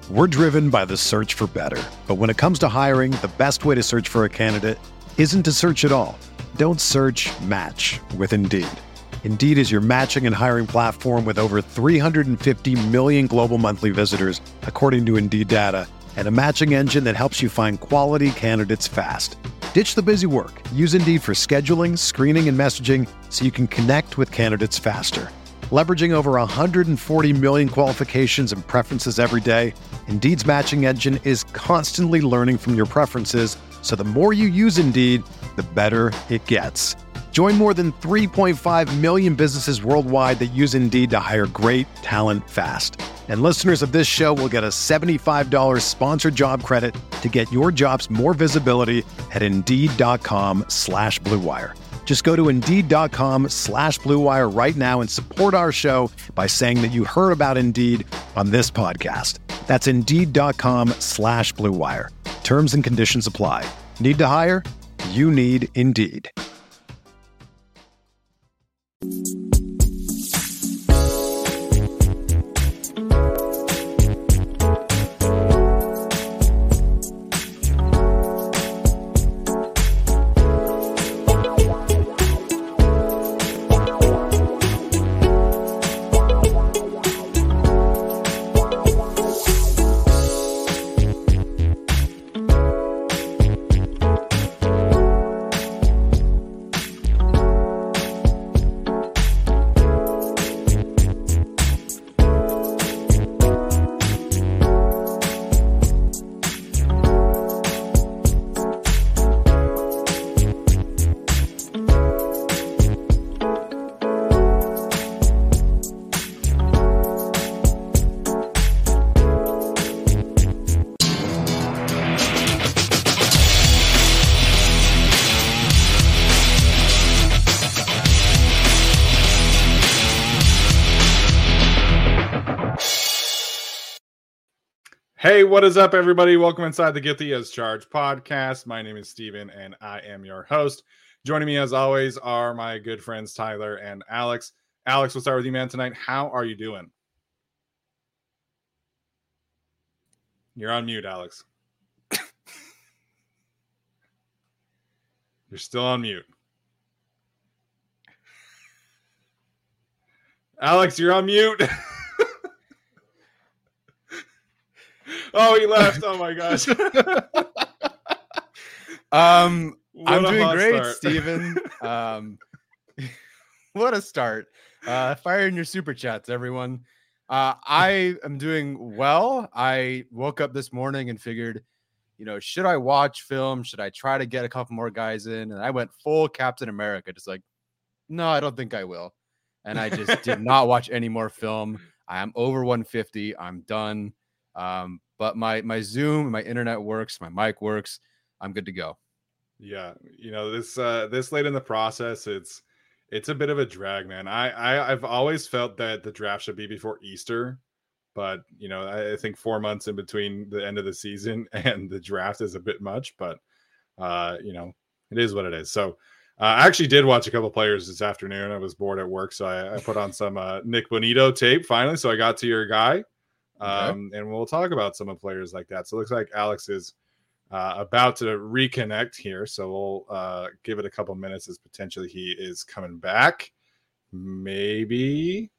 We're driven by the search for better. But when it comes to hiring, the best way to search for a candidate isn't to search at all. Don't search, match with Indeed. Indeed is your matching and hiring platform with over 350 million global monthly visitors, according to Indeed data, and a matching engine that helps you find quality candidates fast. Ditch the busy work. Use Indeed for scheduling, screening, and messaging so you can connect with candidates faster. Leveraging over 140 million qualifications and preferences every day, Indeed's matching engine is constantly learning from your preferences, so the more you use Indeed, the better it gets. Join more than 3.5 million businesses worldwide that use Indeed to hire great talent fast. And listeners of this show will get a $75 sponsored job credit to get your jobs more visibility at Indeed.com/Blue Wire. Just go to Indeed.com/Blue Wire right now and support our show by saying that you heard about Indeed on this podcast. That's Indeed.com/Blue Wire. Terms and conditions apply. Need to hire? You need Indeed. Hey, what is up, everybody? Welcome inside the Guilty as Charged podcast. My name is Steven, and I am your host. Joining me, as always, are my good friends Tyler and Alex. Alex, we'll start with you, man, tonight. How are you doing? You're on mute, Alex. You're still on mute. Alex, you're on mute. Oh, he left. Oh, my gosh. I'm doing great, Steven. What a start. Fire in your super chats, everyone. I am doing well. I woke up this morning and figured, should I watch film? Should I try to get a couple more guys in? And I went full Captain America, just like, no, I don't think I will. And I just did not watch any more film. I am over 150. I'm done. But my Zoom, my internet works, my mic works. I'm good to go. Yeah, this late in the process, it's a bit of a drag, man. I've always felt that the draft should be before Easter, but I think 4 months in between the end of the season and the draft is a bit much. But it is what it is. So I actually did watch a couple players this afternoon. I was bored at work, so I put on some Nick Bonito tape finally. So I got to your guy. And we'll talk about some of players like that. So it looks like Alex is about to reconnect here. So we'll give it a couple minutes as potentially he is coming back. Maybe.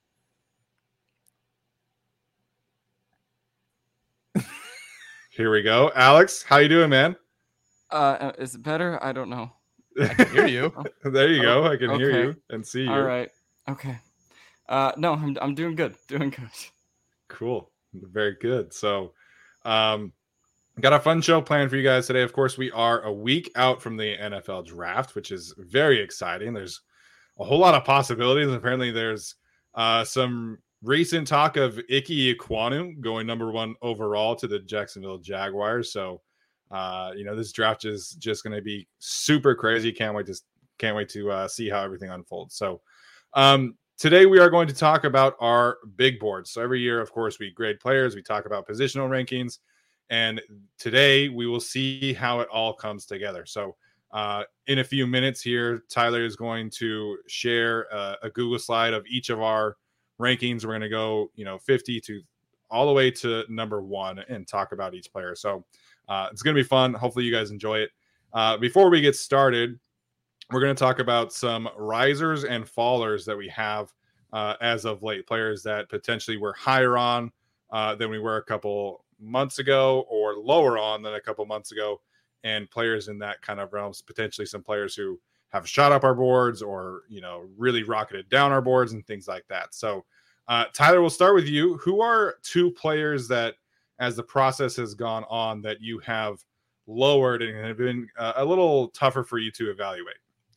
Here we go. Alex, how you doing, man? Is it better? I don't know. I can hear you. There you go. I can hear you and see you. All right. Okay. No, I'm doing good. Doing good. Cool. Very good. So, got a fun show planned for you guys today. Of course, we are a week out from the NFL draft, which is very exciting. There's a whole lot of possibilities. Apparently, there's some recent talk of Ike Ekwonu going number 1 overall to the Jacksonville Jaguars. So, this draft is just going to be super crazy. Can't wait to see how everything unfolds. So, today, we are going to talk about our big boards. So every year, of course, we grade players. We talk about positional rankings. And today, we will see how it all comes together. So in a few minutes here, Tyler is going to share a Google slide of each of our rankings. We're going to go, 50 to all the way to number 1 and talk about each player. So it's going to be fun. Hopefully you guys enjoy it. Before we get started, we're going to talk about some risers and fallers that we have as of late, players that potentially we're higher on than we were a couple months ago, or lower on than a couple months ago, and players in that kind of realms, potentially some players who have shot up our boards or, really rocketed down our boards and things like that. So Tyler, we'll start with you. Who are 2 players that, as the process has gone on, that you have lowered and have been a little tougher for you to evaluate?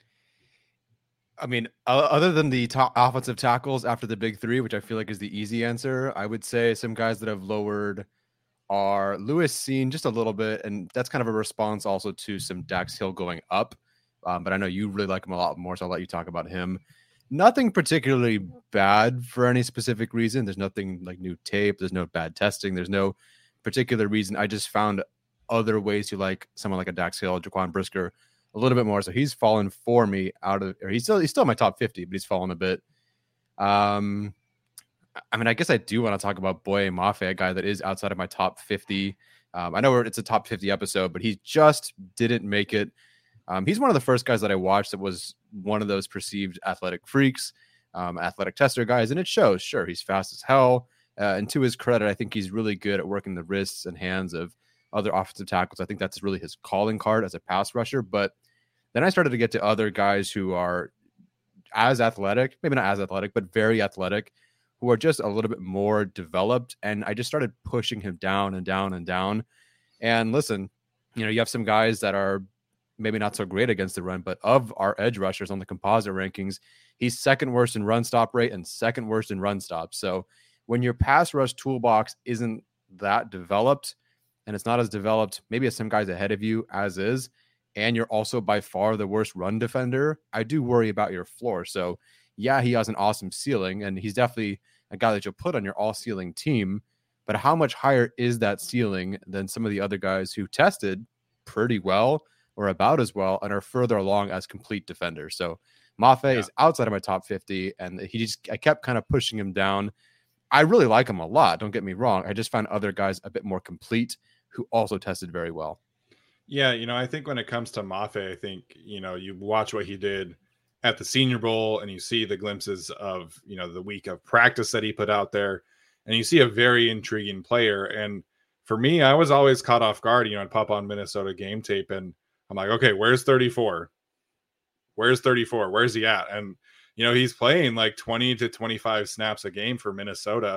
I mean, other than the top offensive tackles after the big 3, which I feel like is the easy answer, I would say some guys that have lowered are Lewis Cine just a little bit, and that's kind of a response also to some Dax Hill going up. But I know you really like him a lot more, so I'll let you talk about him. Nothing particularly bad for any specific reason. There's nothing like new tape. There's no bad testing. There's no particular reason. I just found other ways to like someone like a Dax Hill, Jaquan Brisker a little bit more. So he's fallen for me he's still in my top 50, but he's fallen a bit. I mean, I guess I do want to talk about Boye Mafe, a guy that is outside of my top 50. I know it's a top 50 episode, but he just didn't make it. He's one of the first guys that I watched that was one of those perceived athletic freaks, athletic tester guys, and it shows. Sure, he's fast as hell. And to his credit, I think he's really good at working the wrists and hands of other offensive tackles. I think that's really his calling card as a pass rusher. But then I started to get to other guys who are as athletic, maybe not as athletic, but very athletic, who are just a little bit more developed. And I just started pushing him down and down and down. And listen, you have some guys that are maybe not so great against the run, but of our edge rushers on the composite rankings, he's second worst in run stop rate and second worst in run stops. So when your pass rush toolbox isn't that developed, and it's not as developed maybe as some guys ahead of you as is, and you're also by far the worst run defender, I do worry about your floor. So yeah, he has an awesome ceiling, and he's definitely a guy that you'll put on your all ceiling team, but how much higher is that ceiling than some of the other guys who tested pretty well or about as well and are further along as complete defenders? So Mafe is outside of my top 50, and I kept kind of pushing him down. I really like him a lot, don't get me wrong. I just found other guys a bit more complete who also tested very well. Yeah, I think when it comes to Mafe, I think, you watch what he did at the Senior Bowl and you see the glimpses of, the week of practice that he put out there, and you see a very intriguing player. And for me, I was always caught off guard. I'd pop on Minnesota game tape and I'm like, okay, where's 34? Where's 34? Where's he at? And, he's playing like 20 to 25 snaps a game for Minnesota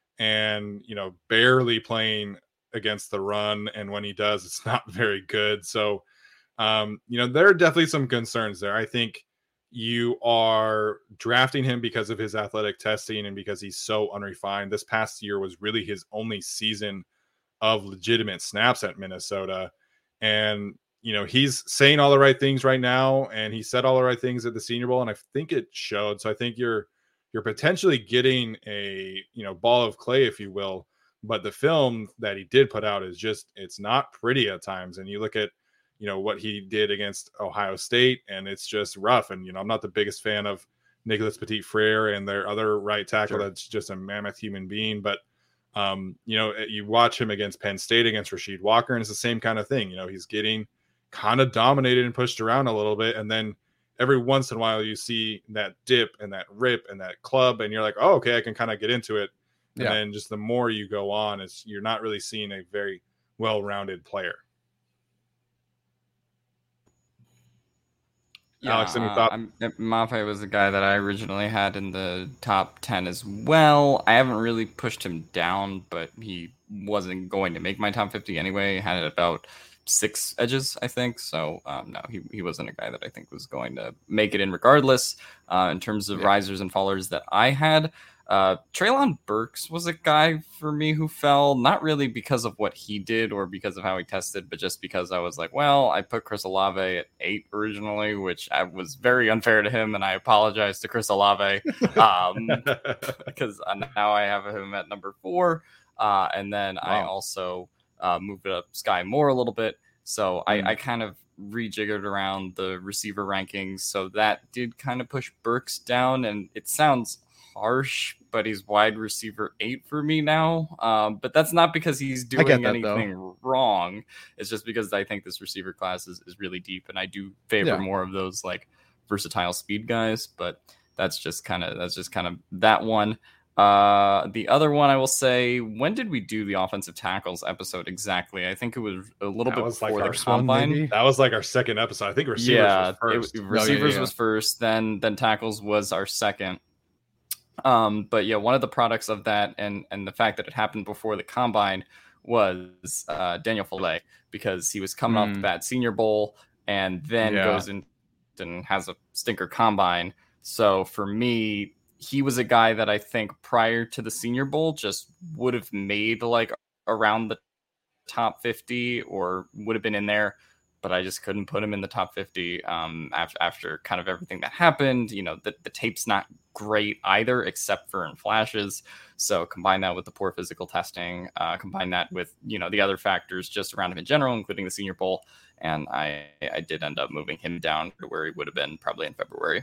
and, barely playing against the run. And when he does, it's not very good. So, there are definitely some concerns there. I think you are drafting him because of his athletic testing and because he's so unrefined. This past year was really his only season of legitimate snaps at Minnesota. And, he's saying all the right things right now, and he said all the right things at the Senior Bowl, and I think it showed. So I think you're potentially getting a, ball of clay, if you will. But the film that he did put out is just, it's not pretty at times. And you look at, what he did against Ohio State, and it's just rough. And, I'm not the biggest fan of Nicholas Petit-Frere and their other right tackle. Sure. That's just a mammoth human being. But, you watch him against Penn State, against Rasheed Walker, and it's the same kind of thing. He's getting kind of dominated and pushed around a little bit. And then every once in a while you see that dip and that rip and that club, and you're like, oh, okay, I can kind of get into it. And then just the more you go on, you're not really seeing a very well-rounded player. Yeah, Alex, any thoughts? Mafe was the guy that I originally had in the top 10 as well. I haven't really pushed him down, but he wasn't going to make my top 50 anyway. Had it about 6 edges, I think. So, no, he wasn't a guy that I think was going to make it in regardless. In terms of risers and fallers that I had, Treylon Burks was a guy for me who fell, not really because of what he did or because of how he tested, but just because I was like, well, I put Chris Olave at 8 originally, which was very unfair to him, and I apologize to Chris Olave because now I have him at number 4, and then I also moved up Sky Moore a little bit, so I kind of rejiggered around the receiver rankings, so that did kind of push Burks down, and it sounds harsh, but he's wide receiver 8 for me now. But that's not because he's doing anything wrong. It's just because I think this receiver class is really deep, and I do favor more of those like versatile speed guys. But that's just kind of that one. The other one I will say, when did we do the offensive tackles episode exactly? I think it was a little bit before the combine. That was like our second episode. I think receivers was first. Receivers was first, then tackles was our second. But yeah, one of the products of that and the fact that it happened before the combine was Daniel Fillet, because he was coming off that Senior Bowl and then goes in and has a stinker combine. So for me, he was a guy that I think prior to the Senior Bowl just would have made like around the top 50 or would have been in there, but I just couldn't put him in the top 50 after kind of everything that happened. You know, the tape's not great either, except for in flashes. So combine that with the poor physical testing, combine that with, you know, the other factors just around him in general, including the Senior Bowl. And I did end up moving him down to where he would have been probably in February.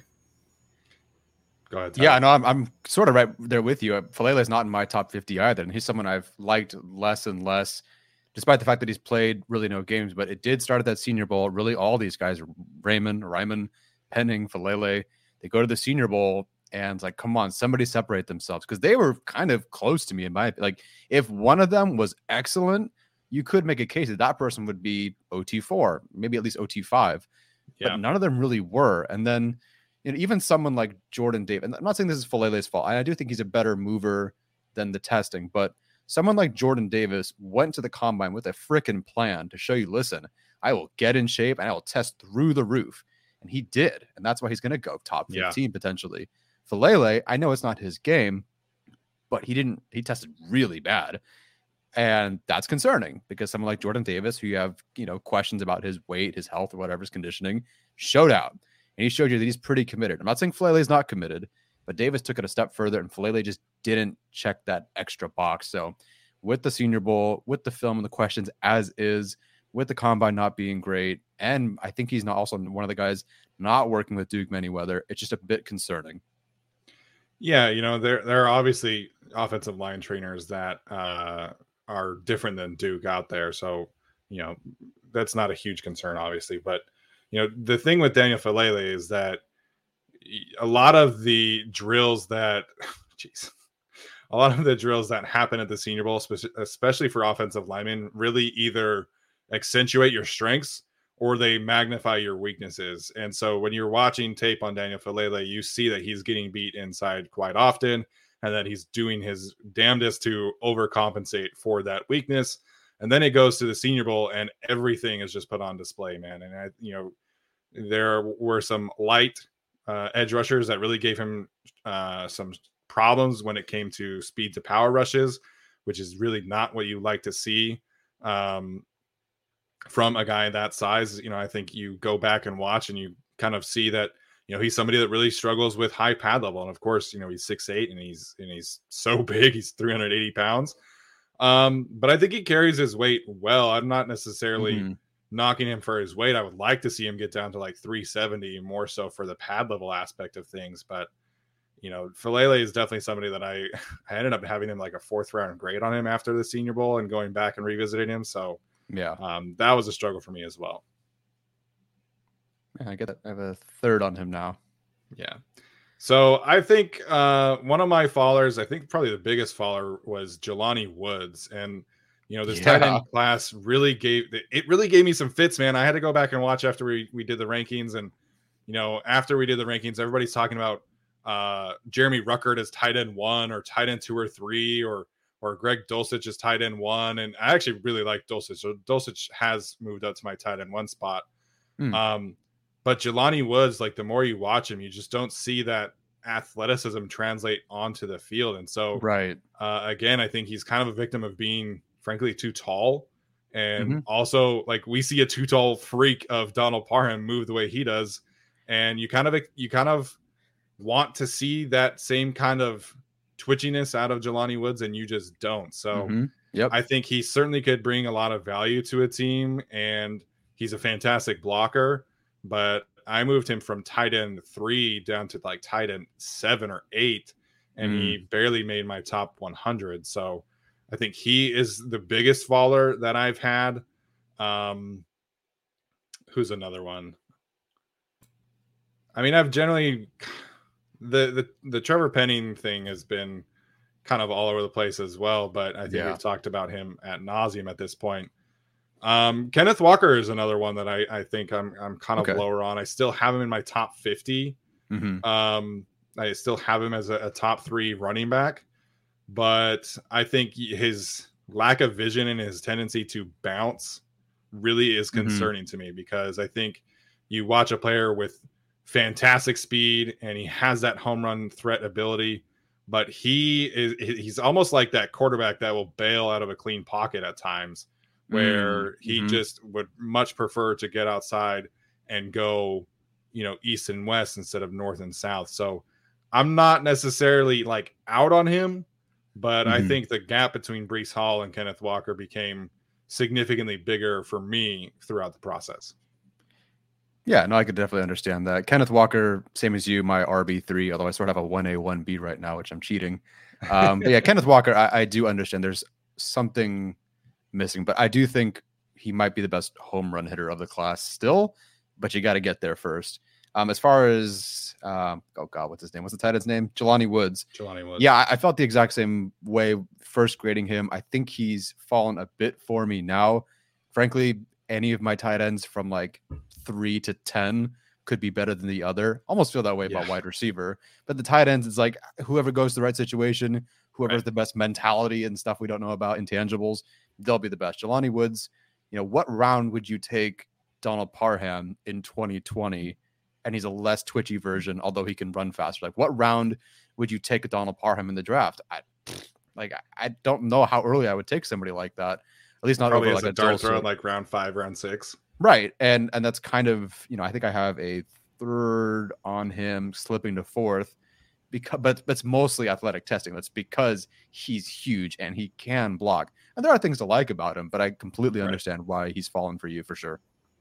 Go ahead, Tyler. Yeah, no, I'm sort of right there with you. Falele is not in my top 50 either, and he's someone I've liked less and less, despite the fact that he's played really no games. But it did start at that Senior Bowl. Really, all these guys, Ryman, Penning, Falele, they go to the Senior Bowl, and it's like, come on, somebody separate themselves, because they were kind of close to me in my like. If one of them was excellent, you could make a case that person would be OT4, maybe at least OT5. Yeah. But none of them really were, and then. You know, even someone like Jordan Davis, and I'm not saying this is Falele's fault. I do think he's a better mover than the testing, but someone like Jordan Davis went to the combine with a freaking plan to show you, listen, I will get in shape and I will test through the roof. And he did. And that's why he's going to go top 15 potentially. Falele, I know it's not his game, but he tested really bad. And that's concerning because someone like Jordan Davis, who you have, you know, questions about his weight, his health, or whatever, his conditioning, showed out. And he showed you that he's pretty committed. I'm not saying Falele is not committed, but Davis took it a step further, and Falele just didn't check that extra box. So with the Senior Bowl, with the film and the questions as is, with the combine not being great, and I think he's not also one of the guys not working with Duke Manyweather, it's just a bit concerning. Yeah, you know, there are obviously offensive line trainers that are different than Duke out there. So, you know, that's not a huge concern, obviously, but you know, the thing with Daniel Falele is that a lot of the drills that, happen at the Senior Bowl, especially for offensive linemen, really either accentuate your strengths or they magnify your weaknesses. And so when you're watching tape on Daniel Falele, you see that he's getting beat inside quite often and that he's doing his damnedest to overcompensate for that weakness. And then it goes to the Senior Bowl and everything is just put on display, man. And, you know, there were some light edge rushers that really gave him some problems when it came to speed to power rushes, which is really not what you like to see from a guy that size. You know, I think you go back and watch and you kind of see that, you know, he's somebody that really struggles with high pad level. And of course, you know, he's 6'8" and he's so big, he's 380 pounds. But I think he carries his weight well. I'm not necessarily knocking him for his weight. I would like to see him get down to like 370 more so for the pad level aspect of things. But, you know, Falele is definitely somebody that I ended up having him like a 4th round grade on him after the Senior Bowl and going back and revisiting him. So yeah, that was a struggle for me as well. Yeah, I get it. I have a 3rd on him now. Yeah. So I think one of my fallers, I think probably the biggest faller was Jelani Woods. And, you know, this tight end class really gave me some fits, man. I had to go back and watch after we did the rankings. And, you know, after we did the rankings, everybody's talking about Jeremy Ruckert as tight end 1 or tight end 2 or 3 or Greg Dulcich as tight end 1. And I actually really like Dulcich. So Dulcich has moved up to my tight end 1 spot. But Jelani Woods, like the more you watch him, you just don't see that athleticism translate onto the field. And so, again, I think he's kind of a victim of being, frankly, too tall. And also, like, we see a too tall freak of Donald Parham move the way he does. And you kind of want to see that same kind of twitchiness out of Jelani Woods, and you just don't. So I think he certainly could bring a lot of value to a team, and he's a fantastic blocker. But I moved him from tight end 3 down to like tight end 7 or 8. and he barely made my top 100. So I think he is the biggest faller that I've had. Who's another one? I mean, I've generally the Trevor Penning thing has been kind of all over the place as well, but I think we've talked about him ad nauseum at this point. Kenneth Walker is another one that I think I'm kind of lower on. I still have him in my top 50. I still have him as a top 3 running back, but I think his lack of vision and his tendency to bounce really is concerning to me, because I think you watch a player with fantastic speed and he has that home run threat ability, but he's almost like that quarterback that will bail out of a clean pocket at times, where he just would much prefer to get outside and go, east and west instead of north and south. So I'm not necessarily like out on him, but I think the gap between Breece Hall and Kenneth Walker became significantly bigger for me throughout the process. Yeah, no, I could definitely understand that. Kenneth Walker, same as you, my RB3, although I sort of have a 1A, 1B right now, which I'm cheating. But yeah, Kenneth Walker, I do understand there's something missing, but I do think he might be the best home run hitter of the class still, but you got to get there first. As far as, what's his name? What's the tight end's name? Jelani Woods. Yeah, I felt the exact same way first grading him. I think he's fallen a bit for me now. Frankly, any of my tight ends from like 3 to 10 could be better than the other. Almost feel that way about wide receiver. But the tight ends, it's like whoever goes to the right situation, whoever has the best mentality and stuff we don't know about, intangibles, they'll be the best. Jelani Woods, what round would you take Donald Parham in 2020? And he's a less twitchy version, although he can run faster. Like, what round would you take a Donald Parham in the draft? I don't know how early I would take somebody like that. At least not probably over like a dart throw, like round 5, round 6. Right. And that's kind of, I think I have a 3rd on him slipping to 4th, but it's mostly athletic testing. That's because he's huge and he can block. And there are things to like about him, but I completely understand why he's fallen for you for sure.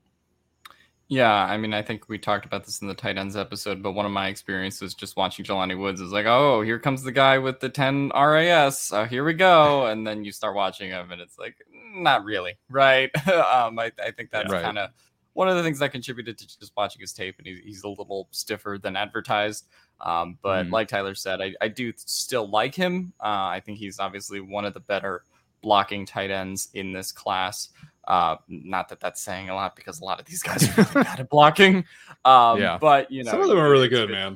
Yeah, I mean, I think we talked about this in the tight ends episode, but one of my experiences just watching Jelani Woods is like, oh, here comes the guy with the 10 RAS. Here we go. And then you start watching him and it's like, not really, right? I think that's kind of one of the things that contributed to just watching his tape, and he's a little stiffer than advertised. But like Tyler said, I do still like him. I think he's obviously one of the better blocking tight ends in this class. Not that that's saying a lot, because a lot of these guys are really bad at blocking. But some of them are really good, man.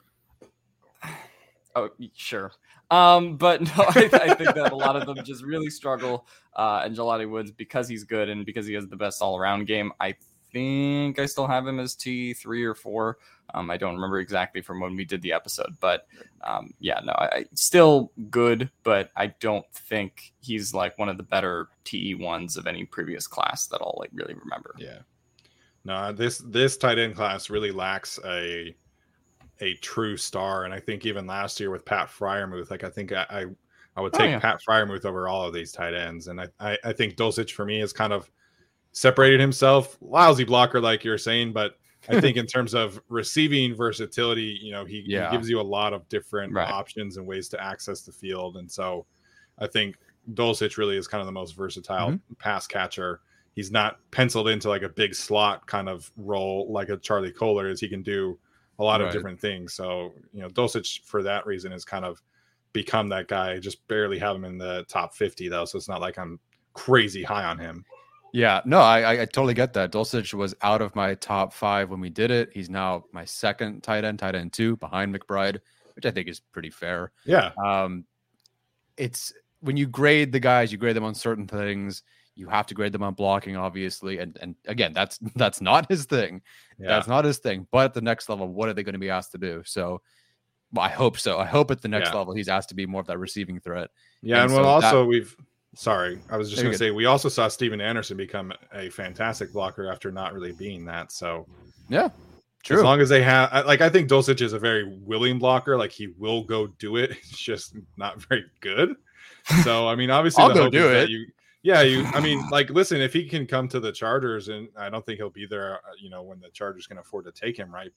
Oh, sure. But no, I think that a lot of them just really struggle. And Jelani Woods, because he's good and because he has the best all-around game, I think I still have him as T3 or 4. I don't remember exactly from when we did the episode, but I still good, but I don't think he's like one of the better TE1s of any previous class that I'll like really remember. Yeah. No, this tight end class really lacks a true star, and I think even last year with Pat Freiermuth, like I think I would take Pat Freiermuth over all of these tight ends, and I think Dulcich for me has kind of separated himself. Lousy blocker, like you're saying, but I think in terms of receiving versatility, he gives you a lot of different options and ways to access the field, and so I think Dulcich really is kind of the most versatile pass catcher. He's not penciled into like a big slot kind of role like a Charlie Kohler is. He can do a lot of different things. So, Dulcich for that reason has kind of become that guy. I just barely have him in the top 50 though. So it's not like I'm crazy high on him. Yeah, no, I totally get that. Dulcich was out of my top 5 when we did it. He's now my second tight end 2 behind McBride, which I think is pretty fair. Yeah. It's when you grade the guys, you grade them on certain things. You have to grade them on blocking, obviously. And again, that's not his thing. Yeah. That's not his thing. But at the next level, what are they going to be asked to do? So I hope so. I hope at the next level, he's asked to be more of that receiving threat. Yeah. And I was just going to say, we also saw Steven Anderson become a fantastic blocker after not really being that. So yeah, true. As long as they have, I think Dulcich is a very willing blocker. Like he will go do it. It's just not very good. So, I mean, obviously I'll go do it. Listen, if he can come to the Chargers, and I don't think he'll be there, when the Chargers can afford to take him, right? But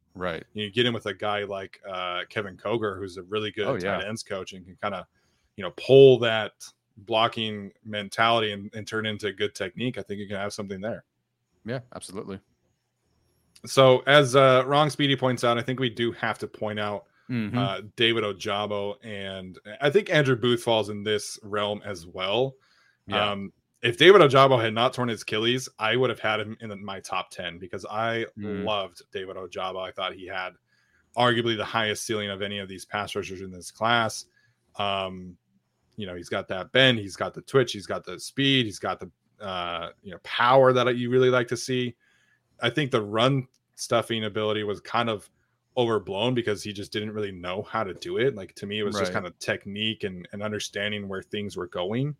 Right. You get in with a guy like Kevin Koger, who's a really good tight ends coach and can kind of, pull that blocking mentality and turn into good technique. I think you can have something there. Yeah, absolutely. So as Wrong Speedy points out, I think we do have to point out David Ojabo, and I think Andrew Booth falls in this realm as well. Yeah. If David Ojabo had not torn his Achilles, I would have had him in my top 10 because I loved David Ojabo. I thought he had arguably the highest ceiling of any of these pass rushers in this class. He's got that bend, he's got the twitch, he's got the speed, he's got the power that you really like to see. I think the run stuffing ability was kind of overblown because he just didn't really know how to do it. Like, to me, it was just kind of technique and understanding where things were going.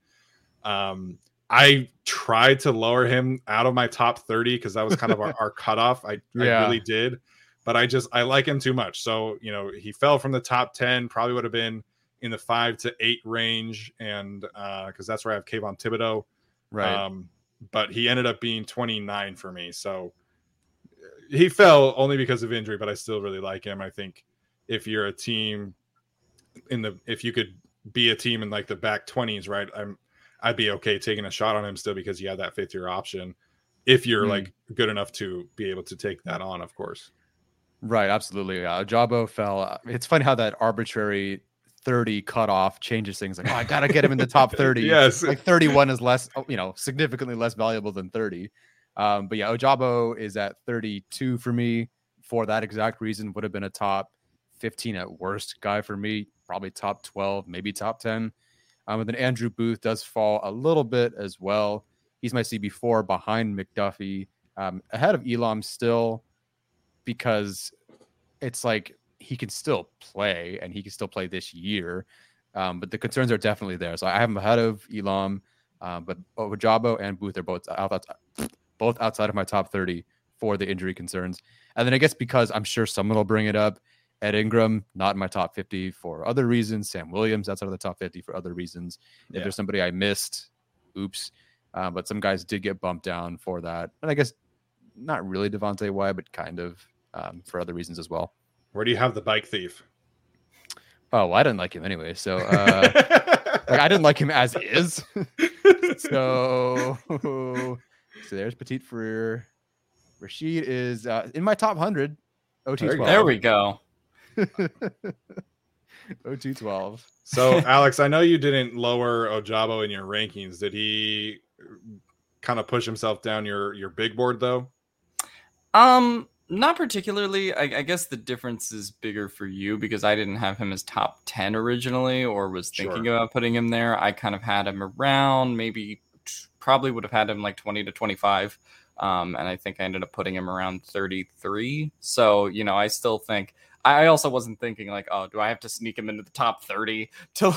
I tried to lower him out of my top 30 because that was kind of our cutoff. I really did, but I like him too much. So, he fell from the top 10, probably would have been in the 5 to 8 range. And because that's where I have Kayvon Thibodeau. Right. But he ended up being 29 for me. So he fell only because of injury, but I still really like him. I think if you're a team if you could be a team in like the back 20s, right? I'd be okay taking a shot on him still because you have that 5th year option if you're like good enough to be able to take that on, of course. Right. Absolutely. Ojabo fell. It's funny how that arbitrary 30 cutoff changes things. Like, I got to get him in the top 30. Yes. Like 31 is less, significantly less valuable than 30. But yeah, Ojabo is at 32 for me for that exact reason. Would have been a top 15 at worst guy for me, probably top 12, maybe top 10. And then Andrew Booth does fall a little bit as well. He's my CB4 behind McDuffie, ahead of Elam still, because it's like he can still play and he can still play this year. But the concerns are definitely there. So I have him ahead of Elam, but Ojabo and Booth are both outside of my top 30 for the injury concerns. And then I guess because I'm sure someone will bring it up, Ed Ingram, not in my top 50 for other reasons. Sam Williams, outside of the top 50 for other reasons. If there's somebody I missed, oops. But some guys did get bumped down for that. And I guess not really Devontae Wyatt, but kind of for other reasons as well. Where do you have the bike thief? Oh, well, I didn't like him anyway. So I didn't like him as is. So there's Petit Frere. Rashid is in my top 100. OT12. There we go. OT12. So, Alex, I know you didn't lower Ojabo in your rankings. Did he kind of push himself down your big board, though? Not particularly. I guess the difference is bigger for you because I didn't have him as top 10 originally or was thinking about putting him there. I kind of had him around, probably would have had him like 20 to 25. And I think I ended up putting him around 33. So, I still think I also wasn't thinking like, oh, do I have to sneak him into the top 30 to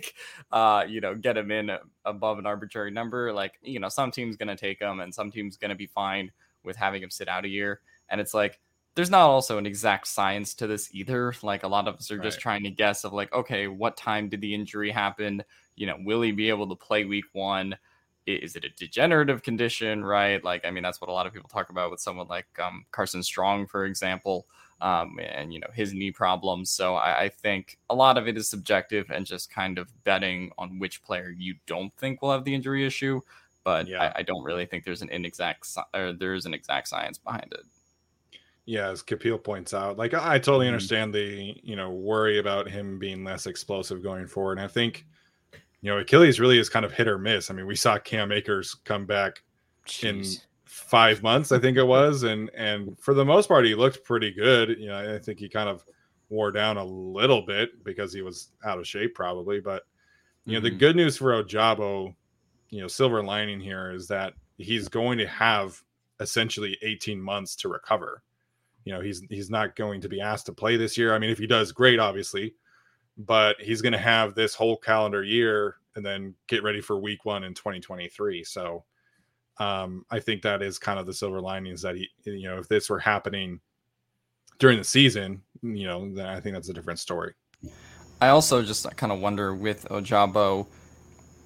get him in above an arbitrary number? Like, some team's going to take him and some team's going to be fine with having him sit out a year. And it's like, there's not also an exact science to this either. Like, a lot of us are just trying to guess of like, okay, what time did the injury happen? Will he be able to play week 1? Is it a degenerative condition, right? Like, I mean, that's what a lot of people talk about with someone like Carson Strong, for example, and, his knee problems. So I think a lot of it is subjective and just kind of betting on which player you don't think will have the injury issue. But I don't really think there's an exact science behind it. Yeah, as Kapil points out, like, I totally understand the, worry about him being less explosive going forward. And I think, Achilles really is kind of hit or miss. I mean, we saw Cam Akers come back in 5 months, I think it was. And for the most part, he looked pretty good. I think he kind of wore down a little bit because he was out of shape probably. But, the good news for Ojabo, silver lining here is that he's going to have essentially 18 months to recover. He's not going to be asked to play this year. I mean, if he does, great, obviously. But he's going to have this whole calendar year and then get ready for week 1 in 2023. So I think that is kind of the silver linings that if this were happening during the season, then I think that's a different story. I also just kind of wonder with Ojabo,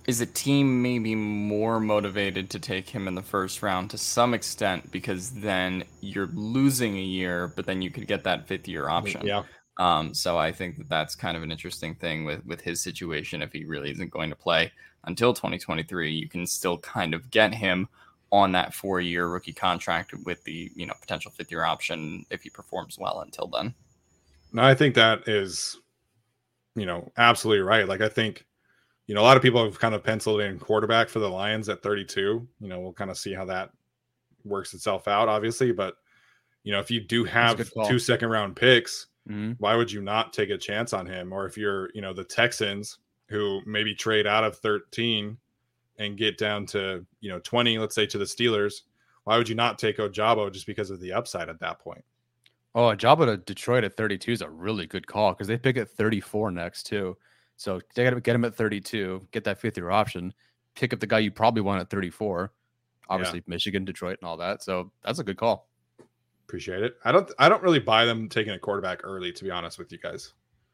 is a team maybe more motivated to take him in the first round to some extent, because then you're losing a year, but then you could get that 5th-year option. Yeah. So I think that that's kind of an interesting thing with his situation. If he really isn't going to play until 2023, you can still kind of get him on that 4-year rookie contract with the potential 5th-year option if he performs well until then. No, I think that is, absolutely right. Like, I think, a lot of people have kind of penciled in quarterback for the Lions at 32. We'll kind of see how that works itself out, obviously. But, if you do have 2 second-round picks, why would you not take a chance on him? Or if you're, the Texans, who maybe trade out of 13 and get down to, 20, let's say, to the Steelers, why would you not take Ojabo just because of the upside at that point? Oh, Ojabo to Detroit at 32 is a really good call because they pick at 34 next, too. So they got to get him at 32, get that 5th-year option, pick up the guy you probably want at 34. Obviously, Michigan, Detroit, and all that. So that's a good call. Appreciate it. I don't really buy them taking a quarterback early, to be honest with you guys.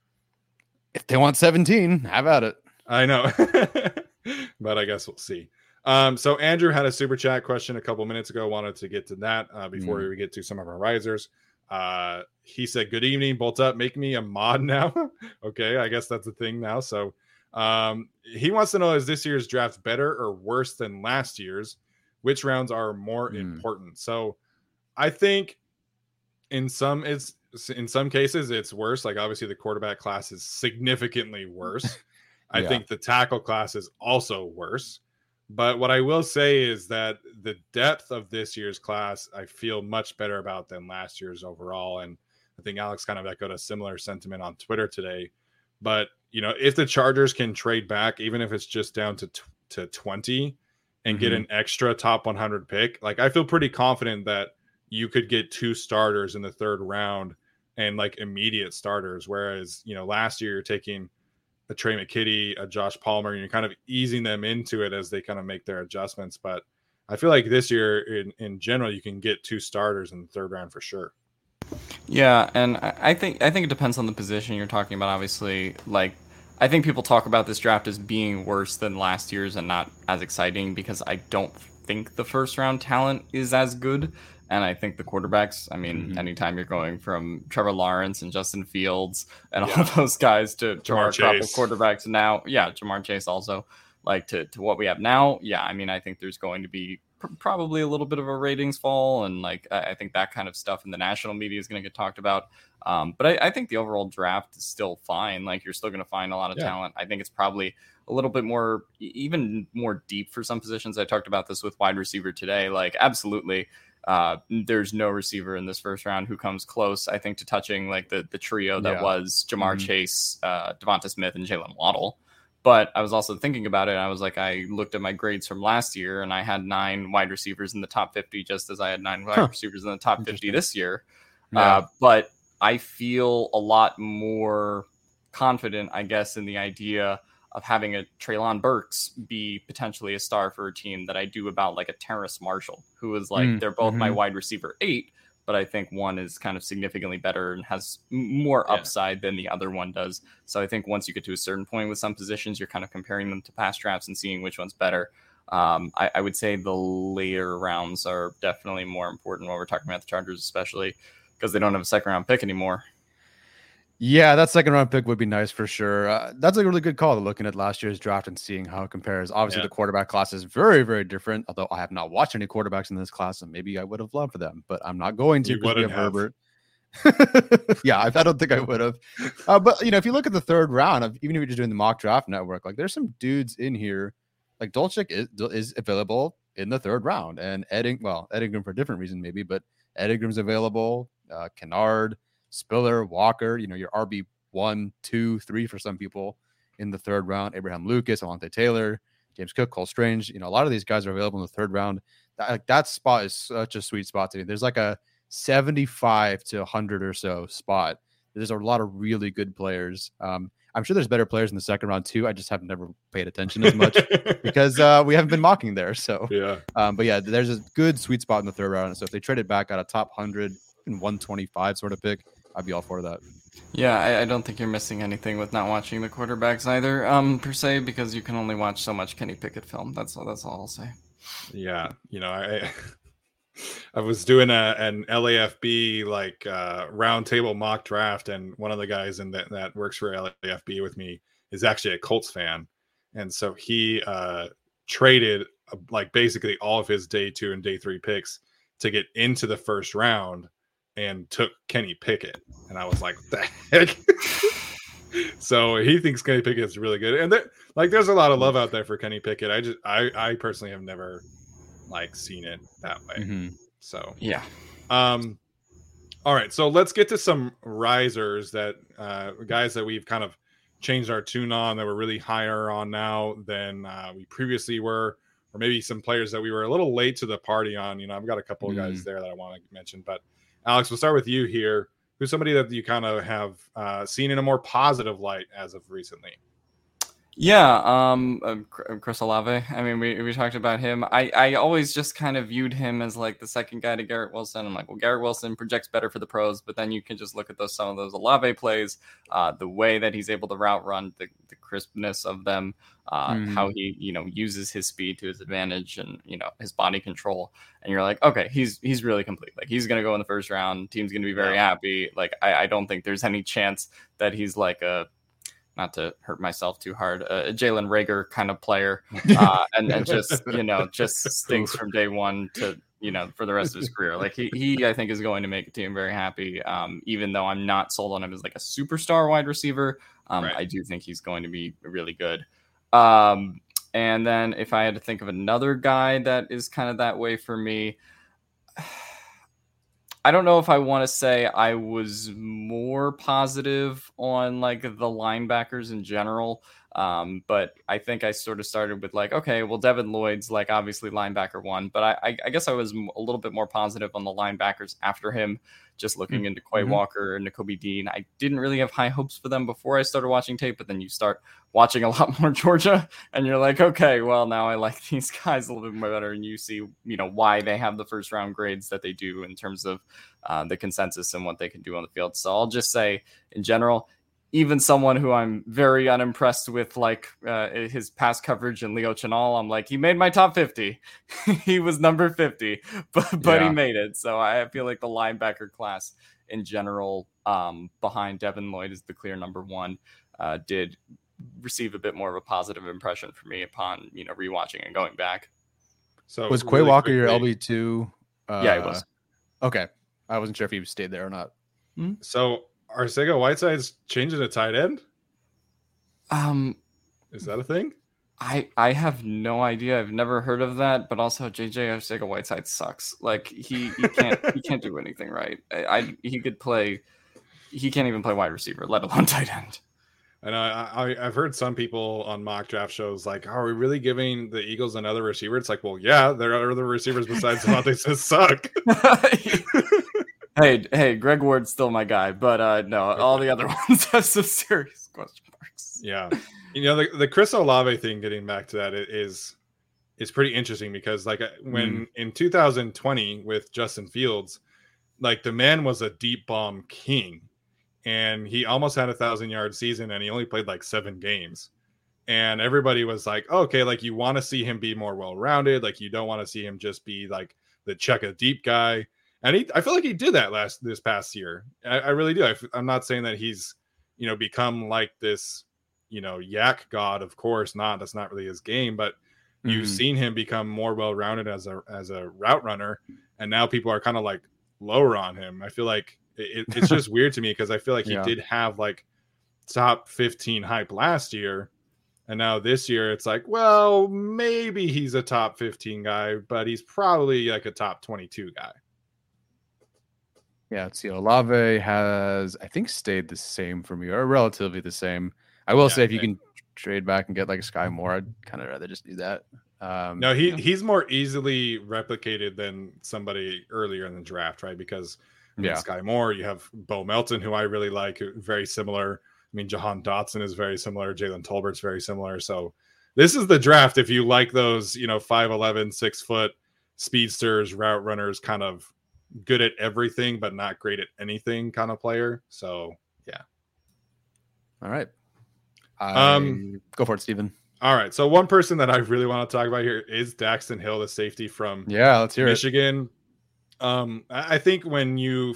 If they want 17, have at it. I know, but I guess we'll see. So Andrew had a super chat question a couple minutes ago. Wanted to get to that before we get to some of our risers. He said, "Good evening, bolt up. Make me a mod now." Okay, I guess that's a thing now. So he wants to know, is this year's draft better or worse than last year's? Which rounds are more important? So I think in some cases it's worse. Like, obviously the quarterback class is significantly worse. I think the tackle class is also worse. But what I will say is that the depth of this year's class, I feel much better about than last year's overall. And I think Alex kind of echoed a similar sentiment on Twitter today. But, if the Chargers can trade back, even if it's just down to 20 and get an extra top 100 pick, like, I feel pretty confident that you could get 2 starters in the 3rd round and like immediate starters. Whereas, last year you're taking a Trey McKitty, a Josh Palmer, and you're kind of easing them into it as they kind of make their adjustments. But I feel like this year in general, you can get 2 starters in the 3rd round for sure. Yeah. And I think it depends on the position you're talking about. Obviously, like, I think people talk about this draft as being worse than last year's and not as exciting because I don't think the 1st round talent is as good. And I think the quarterbacks, I mean, anytime you're going from Trevor Lawrence and Justin Fields and all of those guys to our crop of quarterbacks now, Jamar Chase also, like to what we have now, I mean, I think there's going to be probably a little bit of a ratings fall, and like I think that kind of stuff in the national media is going to get talked about. But I think the overall draft is still fine. Like, you're still going to find a lot of talent. I think it's probably a little bit more, even more deep for some positions. I talked about this with wide receiver today. Like, absolutely. There's no receiver in this 1st round who comes close, I think, to touching like the trio that was Jamar Chase, Devonta Smith, and Jalen Waddle. But I was also thinking about it. I was like, I looked at my grades from last year, and I had 9 wide receivers in the top 50, just as I had 9 wide receivers in the top 50 this year. But I feel a lot more confident, I guess, in the idea of having a Treylon Burks be potentially a star for a team that I do about like a Terrace Marshall, who is like, they're both my wide receiver 8, but I think one is kind of significantly better and has more upside than the other one does. So I think once you get to a certain point with some positions, you're kind of comparing them to past drafts and seeing which one's better. I would say the later rounds are definitely more important when we're talking about the Chargers, especially because they don't have a 2nd round pick anymore. Yeah, that 2nd round pick would be nice for sure. That's a really good call, looking at last year's draft and seeing how it compares. Obviously, the quarterback class is very, very different, although I have not watched any quarterbacks in this class, and maybe I would have loved them, but I'm not going to because we have Herbert. I don't think I would have. But, if you look at the 3rd round, even if you're just doing the mock draft network, like, there's some dudes in here. Like, Dolchik is available in the 3rd round, and Ed Ingram for a different reason maybe, but Ed Ingram's available, Kennard, Spiller, Walker, your RB 1, 2, 3 for some people in the 3rd round. Abraham Lucas, Alontae Taylor, James Cook, Cole Strange. A lot of these guys are available in the 3rd round. That spot is such a sweet spot to me. There's like a 75 to 100 or so spot. There's a lot of really good players. I'm sure there's better players in the 2nd round too. I just have never paid attention as much because we haven't been mocking there. So but there's a good sweet spot in the 3rd round. So if they trade it back at a top 100 and 125 sort of pick, I'd be all for that. Yeah, I don't think you're missing anything with not watching the quarterbacks either, per se, because you can only watch so much Kenny Pickett film. That's all I'll say. Yeah, I was doing an LAFB roundtable mock draft, and one of the guys in that works for LAFB with me is actually a Colts fan, and so he traded basically all of his day 2 and day 3 picks to get into the first round, and took Kenny Pickett, and I was like, what the heck? So he thinks Kenny Pickett is really good, and there's a lot of love out there for Kenny Pickett. I personally have never seen it that way. Mm-hmm. So yeah. All right, so let's get to some risers that guys that we've kind of changed our tune on, that we're really higher on now than we previously were, or maybe some players that we were a little late to the party on. I've got a couple of guys there that I want to mention, but Alex, we'll start with you here. Who's somebody that you kind of have seen in a more positive light as of recently? Yeah, Chris Olave. I mean, we talked about him. I always just kind of viewed him as like the second guy to Garrett Wilson. I'm like, well, Garrett Wilson projects better for the pros, but then you can just look at some of those Olave plays, the way that he's able to route run, the crispness of them, how he uses his speed to his advantage, and his body control. And you're like, okay, he's really complete. Like, he's gonna go in the first round. Team's gonna be very happy. Like, I don't think there's any chance that he's like a, not to hurt myself too hard, a Jalen Reagor kind of player, and just just stinks from day one to for the rest of his career. Like, he I think is going to make a team very happy. Even though I'm not sold on him as like a superstar wide receiver, right. I do think he's going to be really good. And then if I had to think of another guy that is kind of that way for me, I don't know if I want to say I was more positive on like the linebackers in general. But I think I sort of started with like, okay, well, Devin Lloyd's like obviously linebacker 1, but I guess I was a little bit more positive on the linebackers after him, just looking into Quay Walker and Nakobe Dean. I didn't really have high hopes for them before I started watching tape, but then you start watching a lot more Georgia and you're like, okay, well, now I like these guys a little bit more better. And you see, why they have the first round grades that they do in terms of the consensus and what they can do on the field. So I'll just say in general, even someone who I'm very unimpressed with, like his pass coverage and Leo Chenal, I'm like, he made my top 50. He was number 50, but he made it. So I feel like the linebacker class in general, behind Devin Lloyd is the clear number 1, did receive a bit more of a positive impression for me upon, rewatching and going back. So was Quay Walker your LB2? Yeah, he was. Okay. I wasn't sure if he stayed there or not. So Arcega-Whiteside's changing to tight end? Is that a thing? I have no idea. I've never heard of that, but also JJ Arcega-Whiteside sucks. Like he can't do anything right. He can't even play wide receiver, let alone tight end. And I've heard some people on mock draft shows like, are we really giving the Eagles another receiver? It's like, well, yeah, there are other receivers besides Devontae Smith suck. Hey, Greg Ward's still my guy, but no, all the other ones have some serious question marks. Yeah. The Chris Olave thing, getting back to that, is pretty interesting because like when in 2020 with Justin Fields, like the man was a deep bomb king and he almost had 1,000-yard season and he only played like 7 games. And everybody was like, okay, like you want to see him be more well-rounded. Like you don't want to see him just be like the check a deep guy. And I feel like he did that this past year. I really do. I'm not saying that he's, become like this, yak god. Of course not. That's not really his game. But you've seen him become more well-rounded as a route runner. And now people are kind of like lower on him. I feel like it's just weird to me because I feel like he did have like top 15 hype last year. And now this year it's like, well, maybe he's a top 15 guy, but he's probably like a top 22 guy. Yeah, let's see. Olave has, I think, stayed the same for me, or relatively the same. I will say if you can trade back and get like a Sky Moore, I'd kind of rather just do that. No, he's more easily replicated than somebody earlier in the draft, right? Because Sky Moore, you have Bo Melton, who I really like, very similar. I mean, Jahan Dotson is very similar. Jalen Tolbert's very similar. So this is the draft if you like those, 5'11", 6 foot speedsters, route runners, kind of good at everything, but not great at anything kind of player. So yeah. All right. Go for it, Steven. All right. So one person that I really want to talk about here is Daxton Hill, the safety from let's hear Michigan. I think when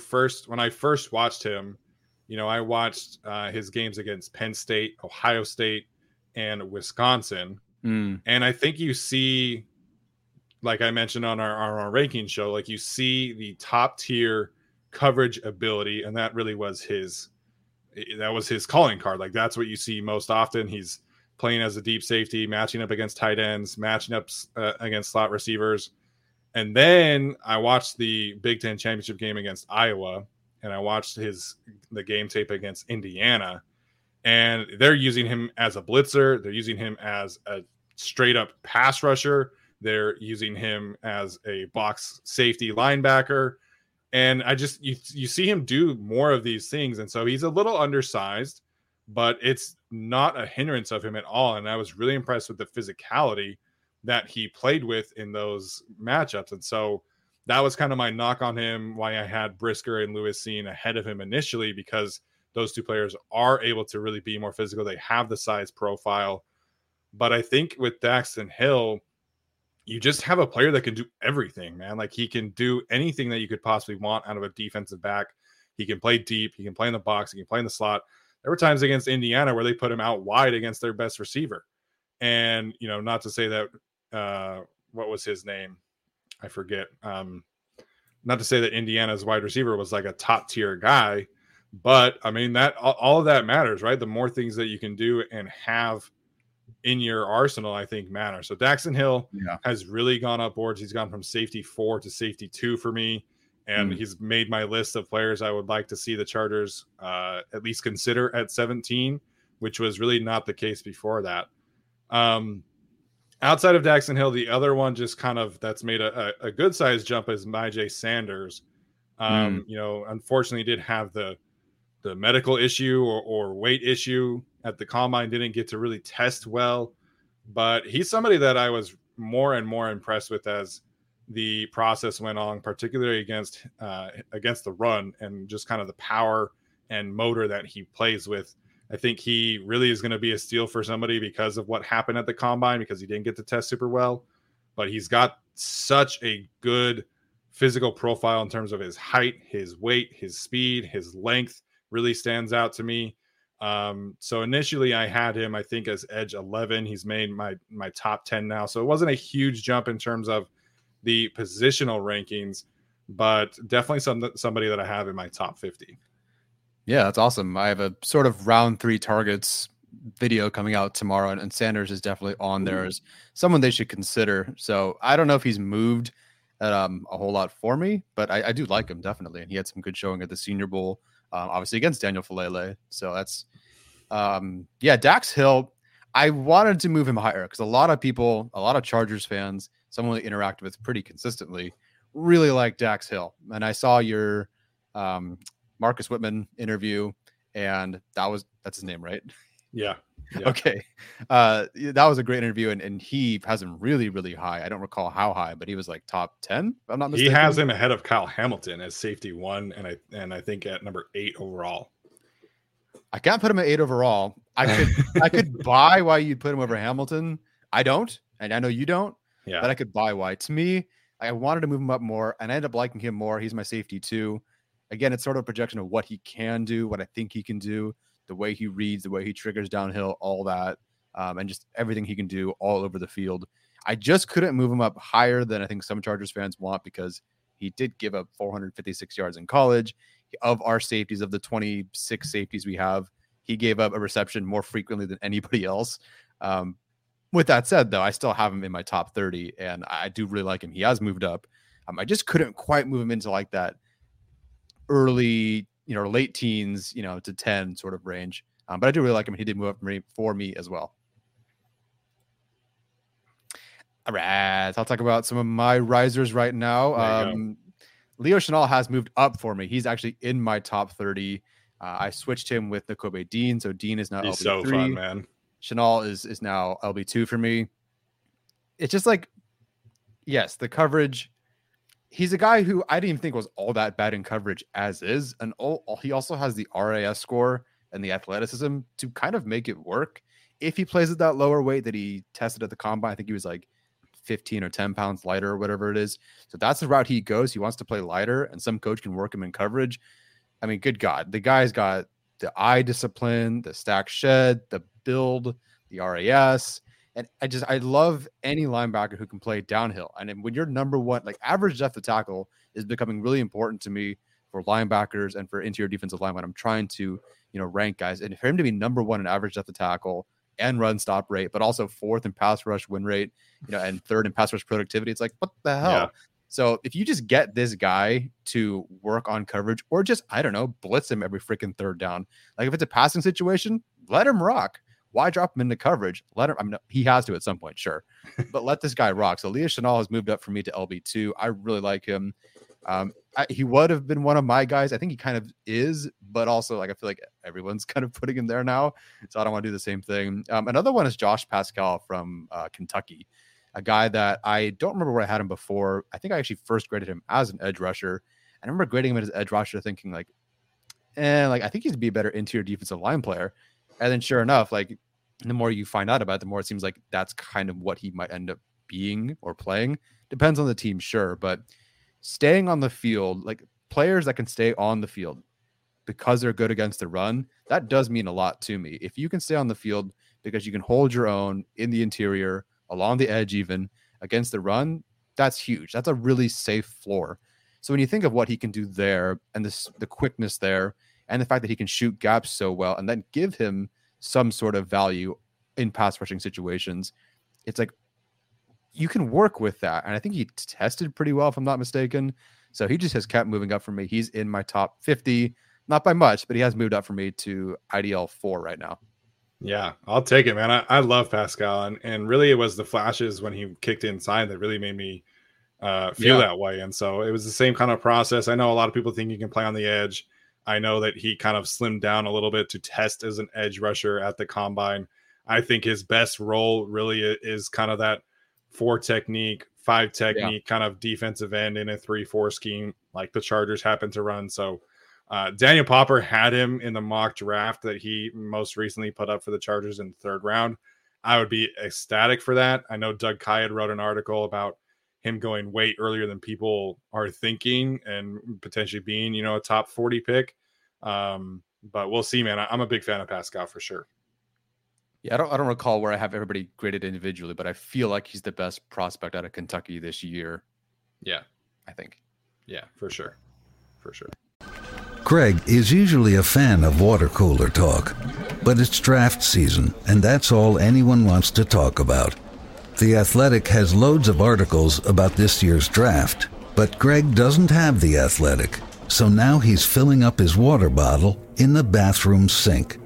I first watched him, I watched his games against Penn State, Ohio State, and Wisconsin. And I think you see, like I mentioned on our ranking show, like you see the top tier coverage ability, and that really was his calling card. Like that's what you see most often. He's playing as a deep safety, matching up against tight ends, matching up against slot receivers. And then I watched the Big Ten championship game against Iowa, and I watched the game tape against Indiana, and they're using him as a blitzer. They're using him as a straight up pass rusher. They're using him as a box safety linebacker. And you see him do more of these things. And so he's a little undersized, but it's not a hindrance of him at all. And I was really impressed with the physicality that he played with in those matchups. And so that was kind of my knock on him, why I had Brisker and Lewis Cine ahead of him initially, because those two players are able to really be more physical. They have the size profile. But I think with Daxton Hill, you just have a player that can do everything, man. Like he can do anything that you could possibly want out of a defensive back. He can play deep. He can play in the box. He can play in the slot. There were times against Indiana where they put him out wide against their best receiver. And, not to say that, what was his name? I forget. Not to say that Indiana's wide receiver was like a top tier guy, but I mean, that all of that matters, right? The more things that you can do and have in your arsenal, I think matter. So Daxton Hill has really gone up boards. He's gone from safety 4 to safety 2 for me. And he's made my list of players I would like to see the Chargers at least consider at 17, which was really not the case before that. Outside of Daxton Hill, the other one just kind of that's made a good sized jump is Myjai Sanders. Unfortunately did have the medical issue or weight issue at the combine, didn't get to really test well, but he's somebody that I was more and more impressed with as the process went on, particularly against the run and just kind of the power and motor that he plays with. I think he really is going to be a steal for somebody because of what happened at the combine, because he didn't get to test super well, but he's got such a good physical profile in terms of his height, his weight, his speed, his length really stands out to me. So initially I had him, I think, as edge 11. He's made my top 10 now. So it wasn't a huge jump in terms of the positional rankings, but definitely somebody that I have in my top 50. Yeah, that's awesome. I have a sort of round 3 targets video coming out tomorrow, and Sanders is definitely on there as someone they should consider. So I don't know if he's moved a whole lot for me, but I do like him definitely. And he had some good showing at the Senior Bowl, obviously against Daniel Falele. So that's, Dax Hill. I wanted to move him higher because a lot of Chargers fans, someone we interact with pretty consistently, really like Dax Hill. And I saw your Marcus Whitman interview, and that's his name, right? Yeah. Okay. That was a great interview, and he has him really, really high. I don't recall how high, but he was like top 10, if I'm not mistaken. He has him ahead of Kyle Hamilton as safety 1, and I think at number 8 overall. I can't put him at 8 overall. I could buy why you'd put him over Hamilton. I don't, and I know you don't. Yeah. But I could buy why. To me, I wanted to move him up more, and I ended up liking him more. He's my safety 2. Again, it's sort of a projection of what he can do, what I think he can do, the way he reads, the way he triggers downhill, all that, and just everything he can do all over the field. I just couldn't move him up higher than I think some Chargers fans want, because he did give up 456 yards in college. Of our safeties, of the 26 safeties we have, he gave up a reception more frequently than anybody else. With that said, though, I still have him in my top 30, and I do really like him. He has moved up. I just couldn't quite move him into like that early, late teens, to 10 sort of range. But I do really like him. He did move up for me as well. All right. I'll talk about some of my risers right now. Leo Chenal has moved up for me. He's actually in my top 30. I switched him with Nakobe Dean. So Dean is now He's LB3. so fun, man. Chenal is now LB2 for me. It's just like, yes, the coverage. he's a guy who I didn't even think was all that bad in coverage as is. And he also has the RAS score and the athleticism to kind of make it work. If he plays at that lower weight that he tested at the combine, I think he was like 15 or 10 pounds lighter or whatever it is. So that's the route he goes. He wants to play lighter, and some coach can work him in coverage. I mean, good God, the guy's got the eye discipline, the stack shed, the build, the RAS. And I love any linebacker who can play downhill. And when you're number one, like average depth of tackle is becoming really important to me for linebackers and for interior defensive line when I'm trying to, rank guys. And for him to be number one in average depth of tackle and run stop rate, but also fourth in pass rush win rate, and third in pass rush productivity, it's like, what the hell? Yeah. So if you just get this guy to work on coverage or just, I don't know, blitz him every freaking third down. Like if it's a passing situation, let him rock. Why drop him into coverage? Let him. I mean, he has to at some point, sure, but let this guy rock. So Leah Chenal has moved up for me to LB2. I really like him. He would have been one of my guys. I think he kind of is, but also like I feel like everyone's kind of putting him there now. So I don't want to do the same thing. Another one is Josh Pascal from Kentucky, a guy that I don't remember where I had him before. I think I actually first graded him as an edge rusher. I remember grading him as edge rusher, thinking like I think he'd be a better interior defensive line player. And then sure enough, like the more you find out about it, the more it seems like that's kind of what he might end up being or playing. Depends on the team, sure. But staying on the field, like players that can stay on the field because they're good against the run, that does mean a lot to me. If you can stay on the field because you can hold your own in the interior, along the edge, even against the run, that's huge. That's a really safe floor. So when you think of what he can do there and the quickness there and the fact that he can shoot gaps so well and then give him some sort of value in pass rushing situations, it's like you can work with that. And I think he tested pretty well, if I'm not mistaken. So he just has kept moving up for me. He's in my top 50, not by much, but he has moved up for me to IDL 4 right now. Yeah, I'll take it, man. I love Pascal. And really it was the flashes when he kicked inside that really made me feel that way. And so it was the same kind of process. I know a lot of people think he can play on the edge. I know that he kind of slimmed down a little bit to test as an edge rusher at the combine. I think his best role really is kind of that 4 technique, 5 technique kind of defensive end in a 3-4 scheme like the Chargers happen to run. So Daniel Popper had him in the mock draft that he most recently put up for the Chargers in the 3rd round. I would be ecstatic for that. I know Doug Kyed wrote an article about him going way earlier than people are thinking and potentially being, a top 40 pick. But we'll see, man. I'm a big fan of Pascal for sure. Yeah, I don't recall where I have everybody graded individually, but I feel like he's the best prospect out of Kentucky this year. Yeah, I think. Yeah, for sure. For sure. Greg is usually a fan of water cooler talk, but it's draft season, and that's all anyone wants to talk about. The Athletic has loads of articles about this year's draft, but Greg doesn't have The Athletic, so now he's filling up his water bottle in the bathroom sink.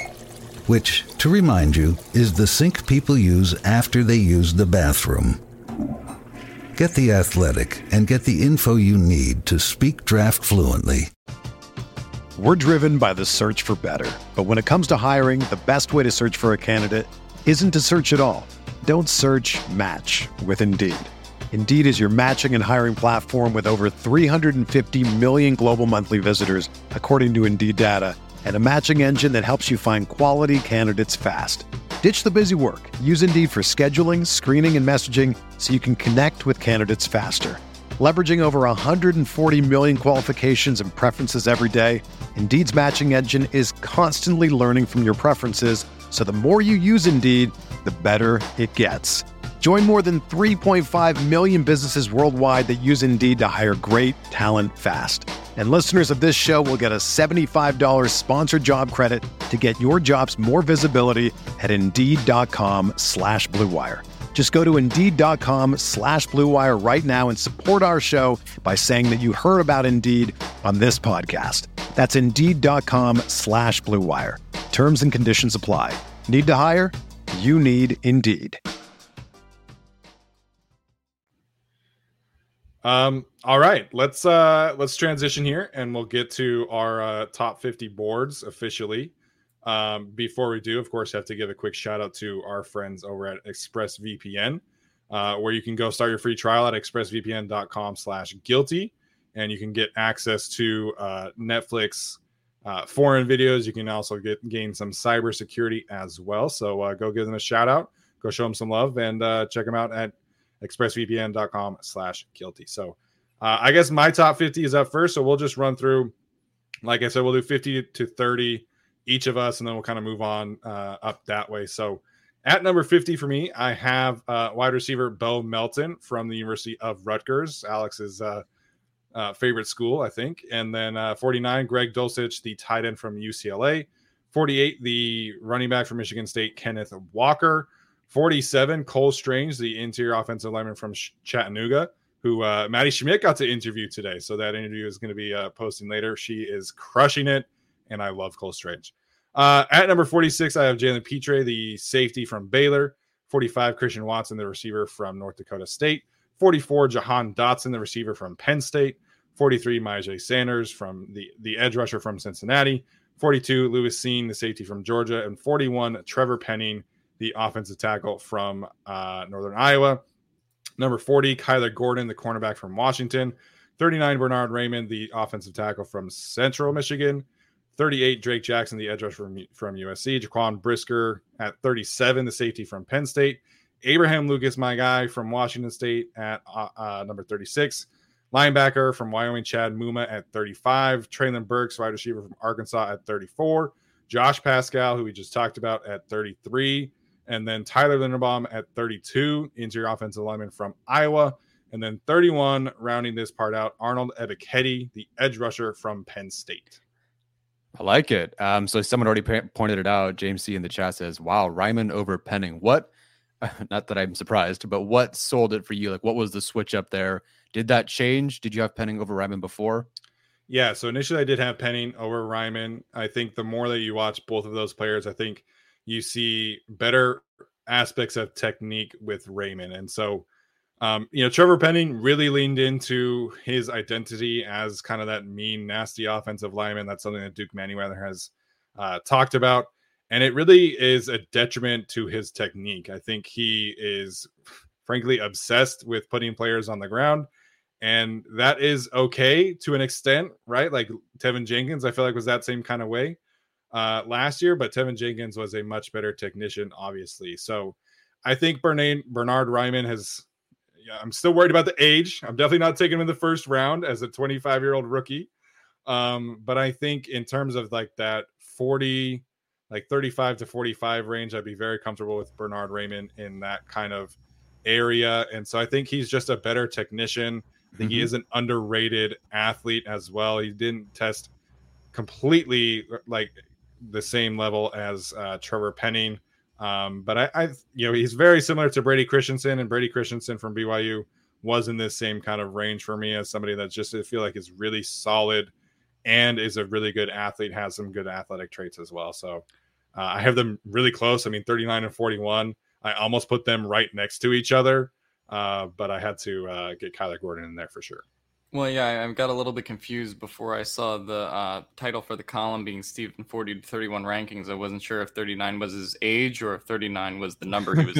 Which, to remind you, is the sink people use after they use the bathroom. Get The Athletic and get the info you need to speak draft fluently. We're driven by the search for better. But when it comes to hiring, the best way to search for a candidate isn't to search at all. Don't search, match with Indeed. Indeed is your matching and hiring platform with over 350 million global monthly visitors, according to Indeed data, and a matching engine that helps you find quality candidates fast. Ditch the busy work. Use Indeed for scheduling, screening, and messaging so you can connect with candidates faster. Leveraging over 140 million qualifications and preferences every day, Indeed's matching engine is constantly learning from your preferences, so the more you use Indeed, the better it gets. Join more than 3.5 million businesses worldwide that use Indeed to hire great talent fast. And listeners of this show will get a $75 sponsored job credit to get your jobs more visibility at Indeed.com/Blue Wire. Just go to Indeed.com/Blue Wire right now and support our show by saying that you heard about Indeed on this podcast. That's Indeed.com/Blue Wire. Terms and conditions apply. Need to hire? You need Indeed. All right, let's transition here and we'll get to our top 50 boards officially. Before we do, of course, have to give a quick shout out to our friends over at ExpressVPN. where you can go start your free trial at expressvpn.com/guilty, and you can get access to Netflix foreign videos. You can also gain some cybersecurity as well. So go give them a shout out, go show them some love, and check them out at expressvpn.com/guilty. So I guess my top 50 is up first. So we'll just run through, like I said, we'll do 50 to 30 each of us, and then we'll kind of move on up that way. So at number 50 for me, I have wide receiver Bo Melton from the University of Rutgers, Alex's favorite school, I think. And then 49, Greg Dulcich, the tight end from UCLA. 48, the running back from Michigan State, Kenneth Walker. 47, Cole Strange, the interior offensive lineman from Chattanooga, who Maddie Schmidt got to interview today. So that interview is going to be posting later. She is crushing it, and I love Cole Strange. At number 46, I have Jalen Petre, the safety from Baylor. 45, Christian Watson, the receiver from North Dakota State. 44, Jahan Dotson, the receiver from Penn State. 43, Myjai Sanders from the edge rusher from Cincinnati. 42, Lewis Cine, the safety from Georgia. And 41, Trevor Penning, the offensive tackle from Northern Iowa. Number 40, Kyler Gordon, the cornerback from Washington. 39, Bernard Raymond, the offensive tackle from Central Michigan. 38, Drake Jackson, the edge rusher from USC. Jaquan Brisker at 37, the safety from Penn State. Abraham Lucas, my guy from Washington State, at number 36. Linebacker from Wyoming, Chad Muma at 35. Traylon Burks, wide receiver from Arkansas, at 34. Josh Pascal, who we just talked about, at 33. And then Tyler Linderbaum at 32, interior offensive lineman from Iowa. And then 31, rounding this part out, Arnold Ebiketie, the edge rusher from Penn State. I like it. So someone already pointed it out. James C in the chat says, wow, Ryman over Penning. What, not that I'm surprised, but what sold it for you? Like, what was the switch up there? Did that change? Did you have Penning over Ryman before? Yeah, so initially I did have Penning over Ryman. I think the more that you watch both of those players, I think you see better aspects of technique with Raymond. And so, Trevor Penning really leaned into his identity as kind of that mean, nasty offensive lineman. That's something that Duke Manyweather has talked about. And it really is a detriment to his technique. I think he is, frankly, obsessed with putting players on the ground. And that is okay to an extent, right? Like Tevin Jenkins, I feel like was that same kind of way last year, but Tevin Jenkins was a much better technician, obviously. So I think Bernard Ryman has, I'm still worried about the age. I'm definitely not taking him in the first round as a 25-year-old rookie. But I think in terms of like that 35 to 45 range, I'd be very comfortable with Bernard Raymond in that kind of area. And so I think he's just a better technician. I think he is an underrated athlete as well. He didn't test completely like the same level as Trevor Penning. But he's very similar to Brady Christensen, and Brady Christensen from BYU was in this same kind of range for me as somebody that just I feel like is really solid and is a really good athlete, has some good athletic traits as well. So I have them really close. I mean, 39 and 41. I almost put them right next to each other, but I had to get Kyler Gordon in there for sure. Well, yeah, I got a little bit confused before I saw the title for the column being Stephen 40 to 31 rankings. I wasn't sure if 39 was his age or if 39 was the number he was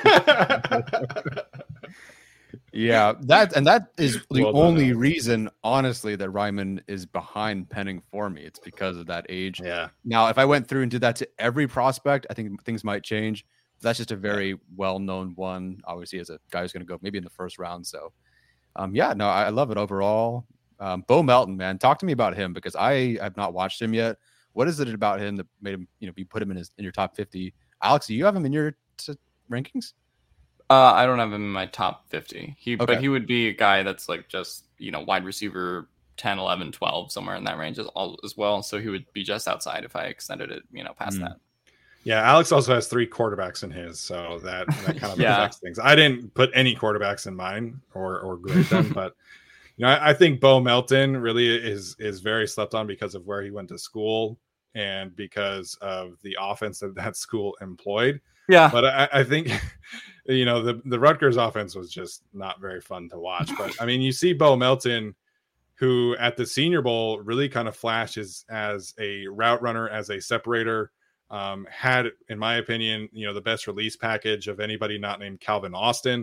at. Yeah, that is the only reason, honestly, that Ryman is behind Penning for me. It's because of that age. Yeah. Now, if I went through and did that to every prospect, I think things might change. That's just a very well-known one, obviously, as a guy who's going to go maybe in the first round. So, I love it overall. Bo Melton, man, talk to me about him because I have not watched him yet. What is it about him that made him, you put him in your top 50? Alex, do you have him in your rankings? I don't have him in my top 50. But he would be a guy that's like just, wide receiver 10, 11, 12, somewhere in that range as well. So he would be just outside if I extended it, past that. Yeah, Alex also has 3 quarterbacks in his, so that kind of affects things. I didn't put any quarterbacks in mine or grade them, but I think Bo Melton really is very slept on because of where he went to school and because of the offense that school employed. Yeah, but I think the Rutgers offense was just not very fun to watch. But I mean, you see Bo Melton, who at the Senior Bowl really kind of flashes as a route runner, as a separator. Had, in my opinion, the best release package of anybody not named Calvin Austin.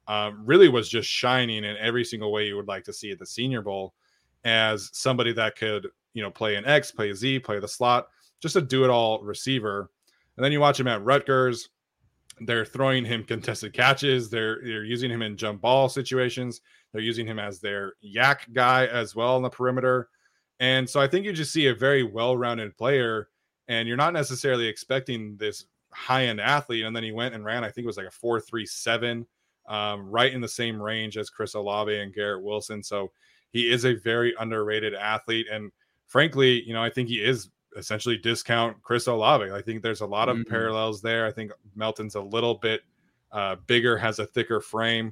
really was just shining in every single way you would like to see at the Senior Bowl as somebody that could, play an X, play a Z, play the slot, just a do-it-all receiver. And then you watch him at Rutgers. They're throwing him contested catches. They're using him in jump ball situations. They're using him as their yak guy as well on the perimeter. And so I think you just see a very well-rounded player, and you're not necessarily expecting this high-end athlete. And then he went and ran, I think it was like a 4.37, right in the same range as Chris Olave and Garrett Wilson. So he is a very underrated athlete. And frankly, I think he is essentially discount Chris Olave. I think there's a lot of parallels there. I think Melton's a little bit bigger, has a thicker frame,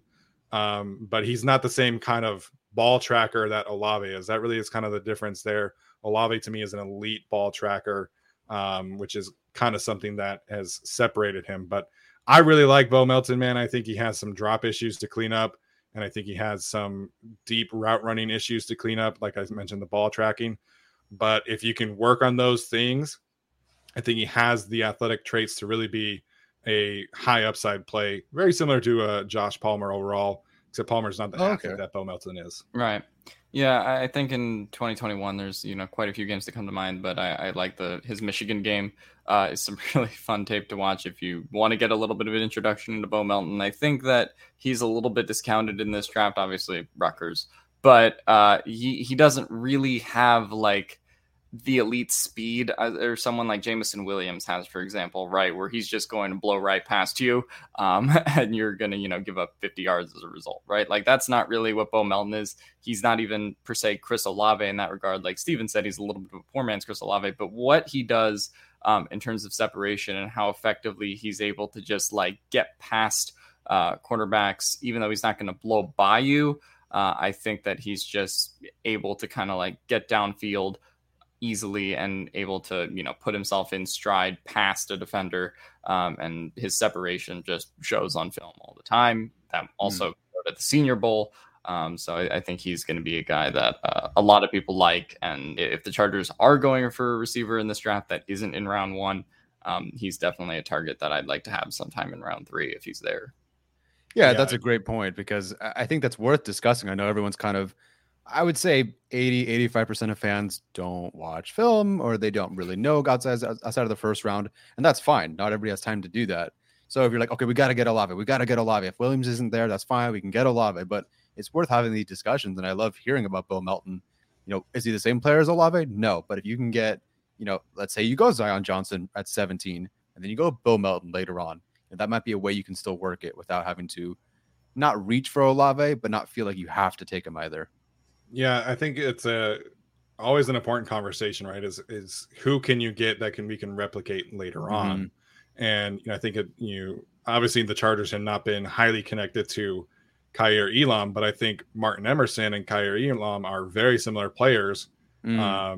but he's not the same kind of ball tracker that Olave is. That really is kind of the difference there. Olave to me is an elite ball tracker, which is kind of something that has separated him. But I really like Bo Melton, man. I think he has some drop issues to clean up, and I think he has some deep route running issues to clean up, like I mentioned, the ball tracking. But if you can work on those things, I think he has the athletic traits to really be a high upside play, very similar to Josh Palmer overall, except Palmer's not the athlete that Bo Melton is. Right. Yeah, I think in 2021, there's quite a few games that come to mind, but I like his Michigan game. It's some really fun tape to watch if you want to get a little bit of an introduction into Bo Melton. I think that he's a little bit discounted in this draft, obviously Rutgers, but he doesn't really have like the elite speed or someone like Jameson Williams has, for example, right, where he's just going to blow right past you, and you're going to, give up 50 yards as a result, right? Like, that's not really what Bo Melton is. He's not even, per se, Chris Olave in that regard. Like Steven said, he's a little bit of a poor man's Chris Olave, but what he does in terms of separation and how effectively he's able to just, like, get past quarterbacks, even though he's not going to blow by you, I think that he's just able to kind of, like, get downfield easily and able to, put himself in stride past a defender. And his separation just shows on film all the time. That also at the Senior Bowl. So I think he's going to be a guy that a lot of people like. And if the Chargers are going for a receiver in this draft that isn't in round 1, he's definitely a target that I'd like to have sometime in round 3 if he's there. Yeah, that's a great point, because I think that's worth discussing. I know everyone's kind of, I would say 85% of fans don't watch film, or they don't really know outside of the first round. And that's fine. Not everybody has time to do that. So if you're like, okay, we got to get Olave. If Williams isn't there, that's fine. We can get Olave. But it's worth having these discussions. And I love hearing about Bo Melton. Is he the same player as Olave? No. But if you can get, let's say you go Zion Johnson at 17, and then you go Bo Melton later on, that might be a way you can still work it without having to not reach for Olave, but not feel like you have to take him either. Yeah, I think it's always an important conversation, right? Is who can you get that we can replicate later on? And I think obviously the Chargers have not been highly connected to Kaiir Elam, but I think Martin Emerson and Kaiir Elam are very similar players. With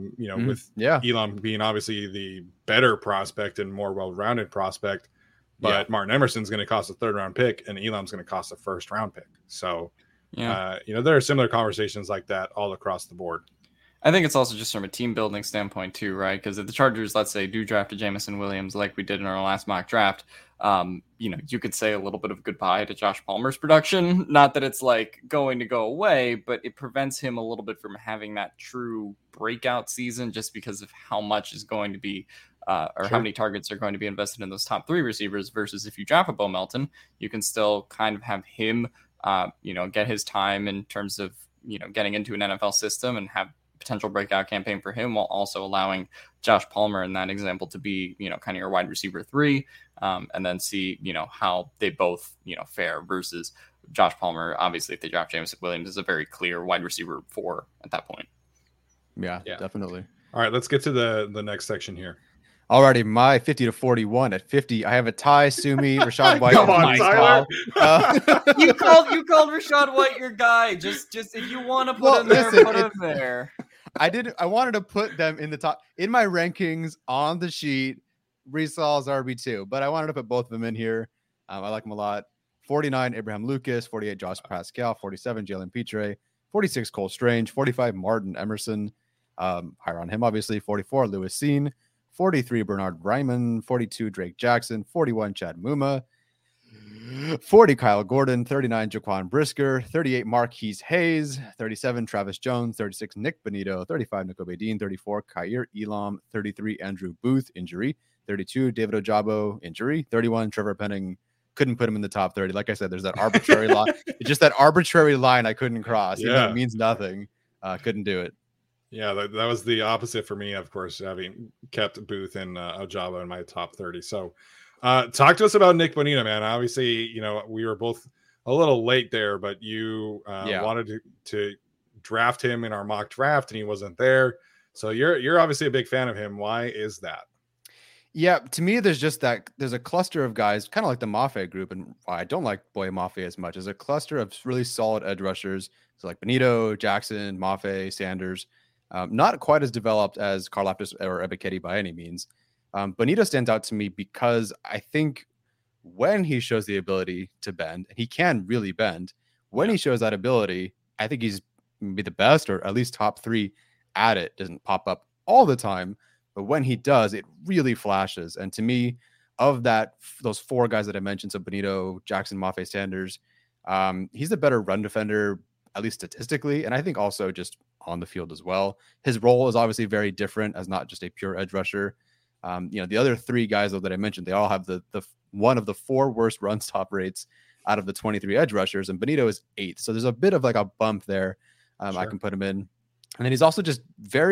Elam being obviously the better prospect and more well-rounded prospect, but Martin Emerson's going to cost a 3rd round pick, and Elam's going to cost a 1st round pick. So. There are similar conversations like that all across the board. I think it's also just from a team building standpoint too, right? Because if the Chargers, let's say, do draft a Jameson Williams like we did in our last mock draft, you could say a little bit of goodbye to Josh Palmer's production. Not that it's like going to go away, but it prevents him a little bit from having that true breakout season just because of how much is going to be how many targets are going to be invested in those top 3 receivers, versus if you draft a Bo Melton, you can still kind of have him get his time in terms of, getting into an NFL system and have potential breakout campaign for him, while also allowing Josh Palmer in that example to be, kind of your wide receiver 3, and then see, how they both, fare, versus Josh Palmer. Obviously, if they draft Jameson Williams, is a very clear wide receiver 4 at that point. Yeah, definitely. All right, let's get to the next section here. Alrighty, my 50 to 41 at 50. I have a Ty Sumi, Rachaad White. Come on, Tyler. You called Rachaad White your guy. Just if you want to put him there, put him there. I wanted to put them in the top in my rankings on the sheet. Breece Hall's RB2, but I wanted to put both of them in here. I like them a lot. 49, Abraham Lucas. 48, Josh Pascal. 47, Jalen Petre. 46, Cole Strange. 45, Martin Emerson. Higher on him, obviously. 44, Lewis Cine. 43, Bernard Ryman. 42, Drake Jackson. 41, Chad Muma. 40, Kyle Gordon. 39, Jaquan Brisker. 38, Marquise Hayes. 37, Travis Jones. 36, Nick Bonito. 35, Nico Badine. 34, Khair Elam. 33, Andrew Booth, injury. 32, David Ojabo, injury. 31, Trevor Penning. Couldn't put him in the top 30. Like I said, there's that arbitrary line. It's just that arbitrary line I couldn't cross. Even though it means nothing. Couldn't do it. Yeah, that was the opposite for me, of course, having kept Booth and Ojabo in my top 30. So talk to us about Nick Bonito, man. Obviously, we were both a little late there, but you wanted to draft him in our mock draft and he wasn't there. So you're obviously a big fan of him. Why is that? Yeah, to me, there's a cluster of guys, kind of like the Mafe group, and I don't like Boye Mafe as much. There's a cluster of really solid edge rushers. So like Bonito, Jackson, Mafe, Sanders. Not quite as developed as Karlaftis or Ebiketie by any means. Bonito stands out to me because I think when he shows the ability to bend, and he can really bend, when he shows that ability, I think he's maybe the best or at least top 3 at it. Doesn't pop up all the time, but when he does, it really flashes. And to me, of those 4 guys that I mentioned, so Bonito, Jackson, Mafe, Sanders, he's the better run defender, at least statistically, and I think also just on the field as well. His role is obviously very different as not just a pure edge rusher. The other 3 guys though that I mentioned, they all have the one of the 4 worst run stop rates out of the 23 edge rushers, and Bonito is 8th. So there's a bit of like a bump there. Sure. I can put him in. And then he's also just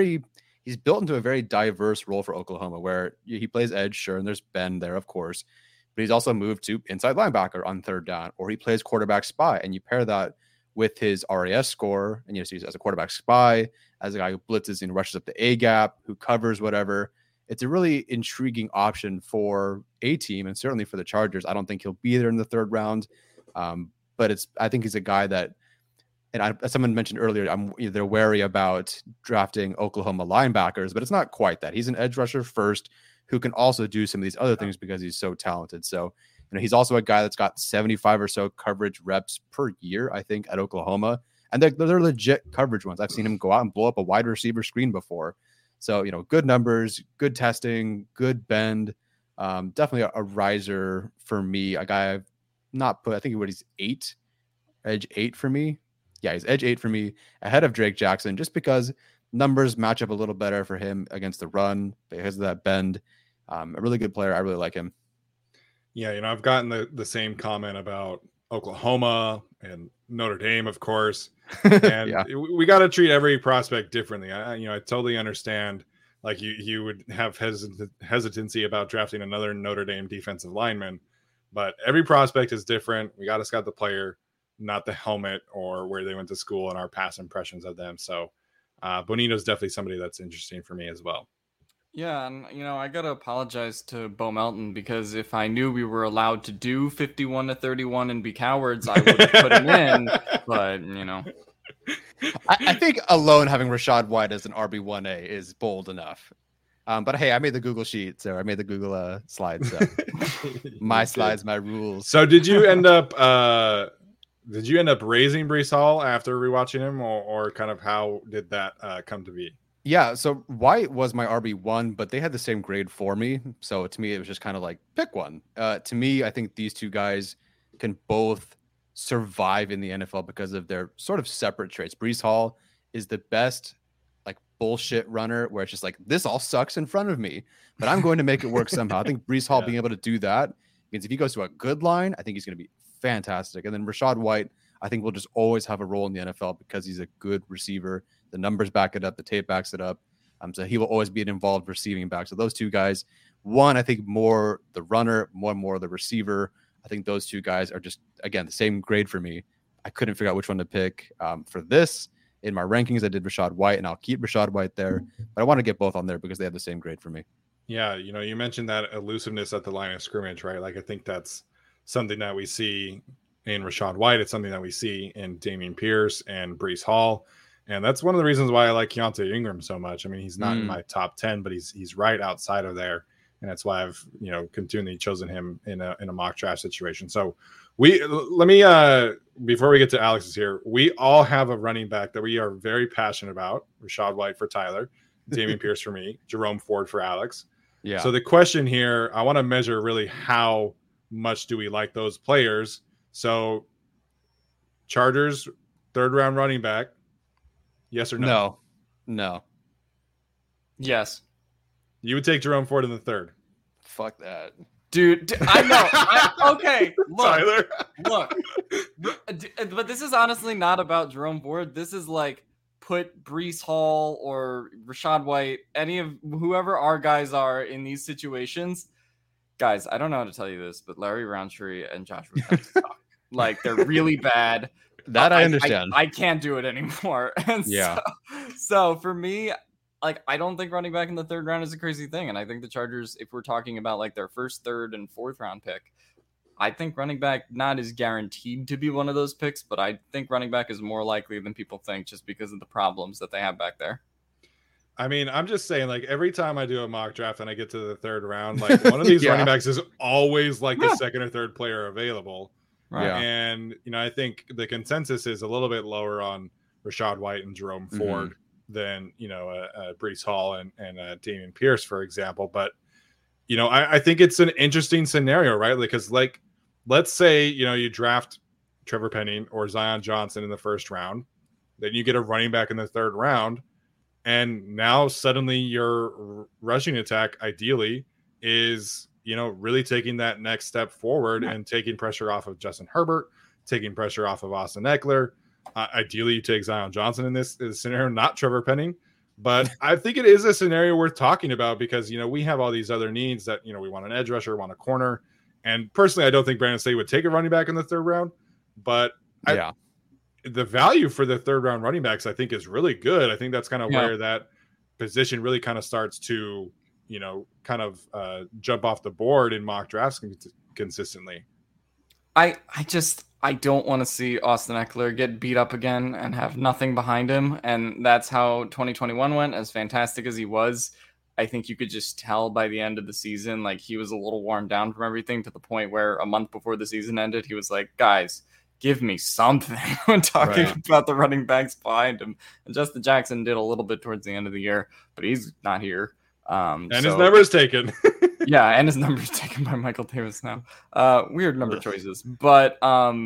he's built into a very diverse role for Oklahoma where he plays edge, sure, and there's Ben there, of course, but he's also moved to inside linebacker on 3rd down, or he plays quarterback spy, and you pair that with his RAS score, and so he's as a quarterback spy, as a guy who blitzes and rushes up the A gap, who covers whatever. It's a really intriguing option for a team, and certainly for the Chargers. I don't think he'll be there in the 3rd round, but I think he's a guy that, and as someone mentioned earlier, they're wary about drafting Oklahoma linebackers, but it's not quite that. He's an edge rusher first who can also do some of these other things because he's so talented. So, he's also a guy that's got 75 or so coverage reps per year, I think, at Oklahoma. And they're legit coverage ones. I've seen him go out and blow up a wide receiver screen before. So, good numbers, good testing, good bend. Definitely a riser for me. A guy I've not put, I think he's 8, edge 8 for me. Yeah, he's edge 8 for me, ahead of Drake Jackson, just because numbers match up a little better for him against the run because of that bend. A really good player. I really like him. Yeah, I've gotten the same comment about Oklahoma and Notre Dame, of course. And we got to treat every prospect differently. I totally understand. Like you would have hesitancy about drafting another Notre Dame defensive lineman, but every prospect is different. We got to scout the player, not the helmet or where they went to school and our past impressions of them. So Bonito's definitely somebody that's interesting for me as well. Yeah, and I gotta apologize to Bo Melton because if I knew we were allowed to do 51 to 31 and be cowards, I would have put him in. But I think alone having Rachaad White as an RB1A is bold enough. But hey, I made the Google sheet, so I made the Google slides. So my slides, my rules. So did you end up raising Breece Hall after rewatching him, or kind of how did that come to be? Yeah, so White was my RB1, but they had the same grade for me. So to me, it was just kind of like, pick one. To me, I think these 2 guys can both survive in the NFL because of their sort of separate traits. Breece Hall is the best like bullshit runner where it's just like, this all sucks in front of me, but I'm going to make it work somehow. I think Breece Hall being able to do that means if he goes to a good line, I think he's going to be fantastic. And then Rachaad White, I think will just always have a role in the NFL because he's a good receiver. The numbers back it up. The tape backs it up. So he will always be an involved receiving back. So those 2 guys, one, I think more the runner, more the receiver. I think those 2 guys are just, again, the same grade for me. I couldn't figure out which one to pick for this. In my rankings, I did Rachaad White, and I'll keep Rachaad White there. But I want to get both on there because they have the same grade for me. Yeah, you mentioned that elusiveness at the line of scrimmage, right? Like I think that's something that we see in Rachaad White. It's something that we see in Dameon Pierce and Breece Hall. And that's one of the reasons why I like Keontae Ingram so much. I mean, he's not in my top 10, but he's right outside of there. And that's why I've, continually chosen him in a mock draft situation. So let me, before we get to Alex's here, we all have a running back that we are very passionate about. Rachaad White for Tyler, Dameon Pierce for me, Jerome Ford for Alex. Yeah. So the question here, I want to measure really how much do we like those players? So Chargers, 3rd round running back. Yes or no? No. Yes. You would take Jerome Ford in the 3rd. Fuck that. Dude, I know. Okay, look, Tyler. look. But this is honestly not about Jerome Ford. This is like put Breece Hall or Rachaad White, any of whoever our guys are in these situations. Guys, I don't know how to tell you this, but Larry Roundtree and Joshua suck. Like, they're really bad. That I understand. I can't do it anymore. And Yeah. So for me, like, I don't think running back in the 3rd round is a crazy thing. And I think the Chargers, if we're talking about like their 1st, 3rd, and 4th round pick, I think running back not is guaranteed to be one of those picks, but I think running back is more likely than people think just because of the problems that they have back there. I mean, I'm just saying, like, every time I do a mock draft and I get to the 3rd round, like, one of these running backs is always like the 2nd or 3rd player available. Right. Yeah. And, I think the consensus is a little bit lower on Rachaad White and Jerome Ford than, Breece Hall and Damian Pierce, for example. But, I think it's an interesting scenario, right? Because, like, let's say, you draft Trevor Penning or Zion Johnson in the 1st round, then you get a running back in the 3rd round. And now suddenly your rushing attack, ideally, is, really taking that next step forward and taking pressure off of Justin Herbert, taking pressure off of Austin Eckler. Ideally, you take Zion Johnson in this scenario, not Trevor Penning. But I think it is a scenario worth talking about because, we have all these other needs that, we want an edge rusher, want a corner. And personally, I don't think Brandon Staley would take a running back in the 3rd round. But the value for the 3rd round running backs, I think, is really good. I think that's kind of where that position really kind of starts to, jump off the board in mock drafts consistently. I don't want to see Austin Eckler get beat up again and have nothing behind him. And that's how 2021 went. As fantastic as he was, I think you could just tell by the end of the season, like, he was a little worn down from everything, to the point where a month before the season ended, he was like, guys, give me something when talking about the running backs behind him. And Justin Jackson did a little bit towards the end of the year, but he's not here. And his number is taken. Yeah, and his number is taken by Michael Davis now. Weird number choices. But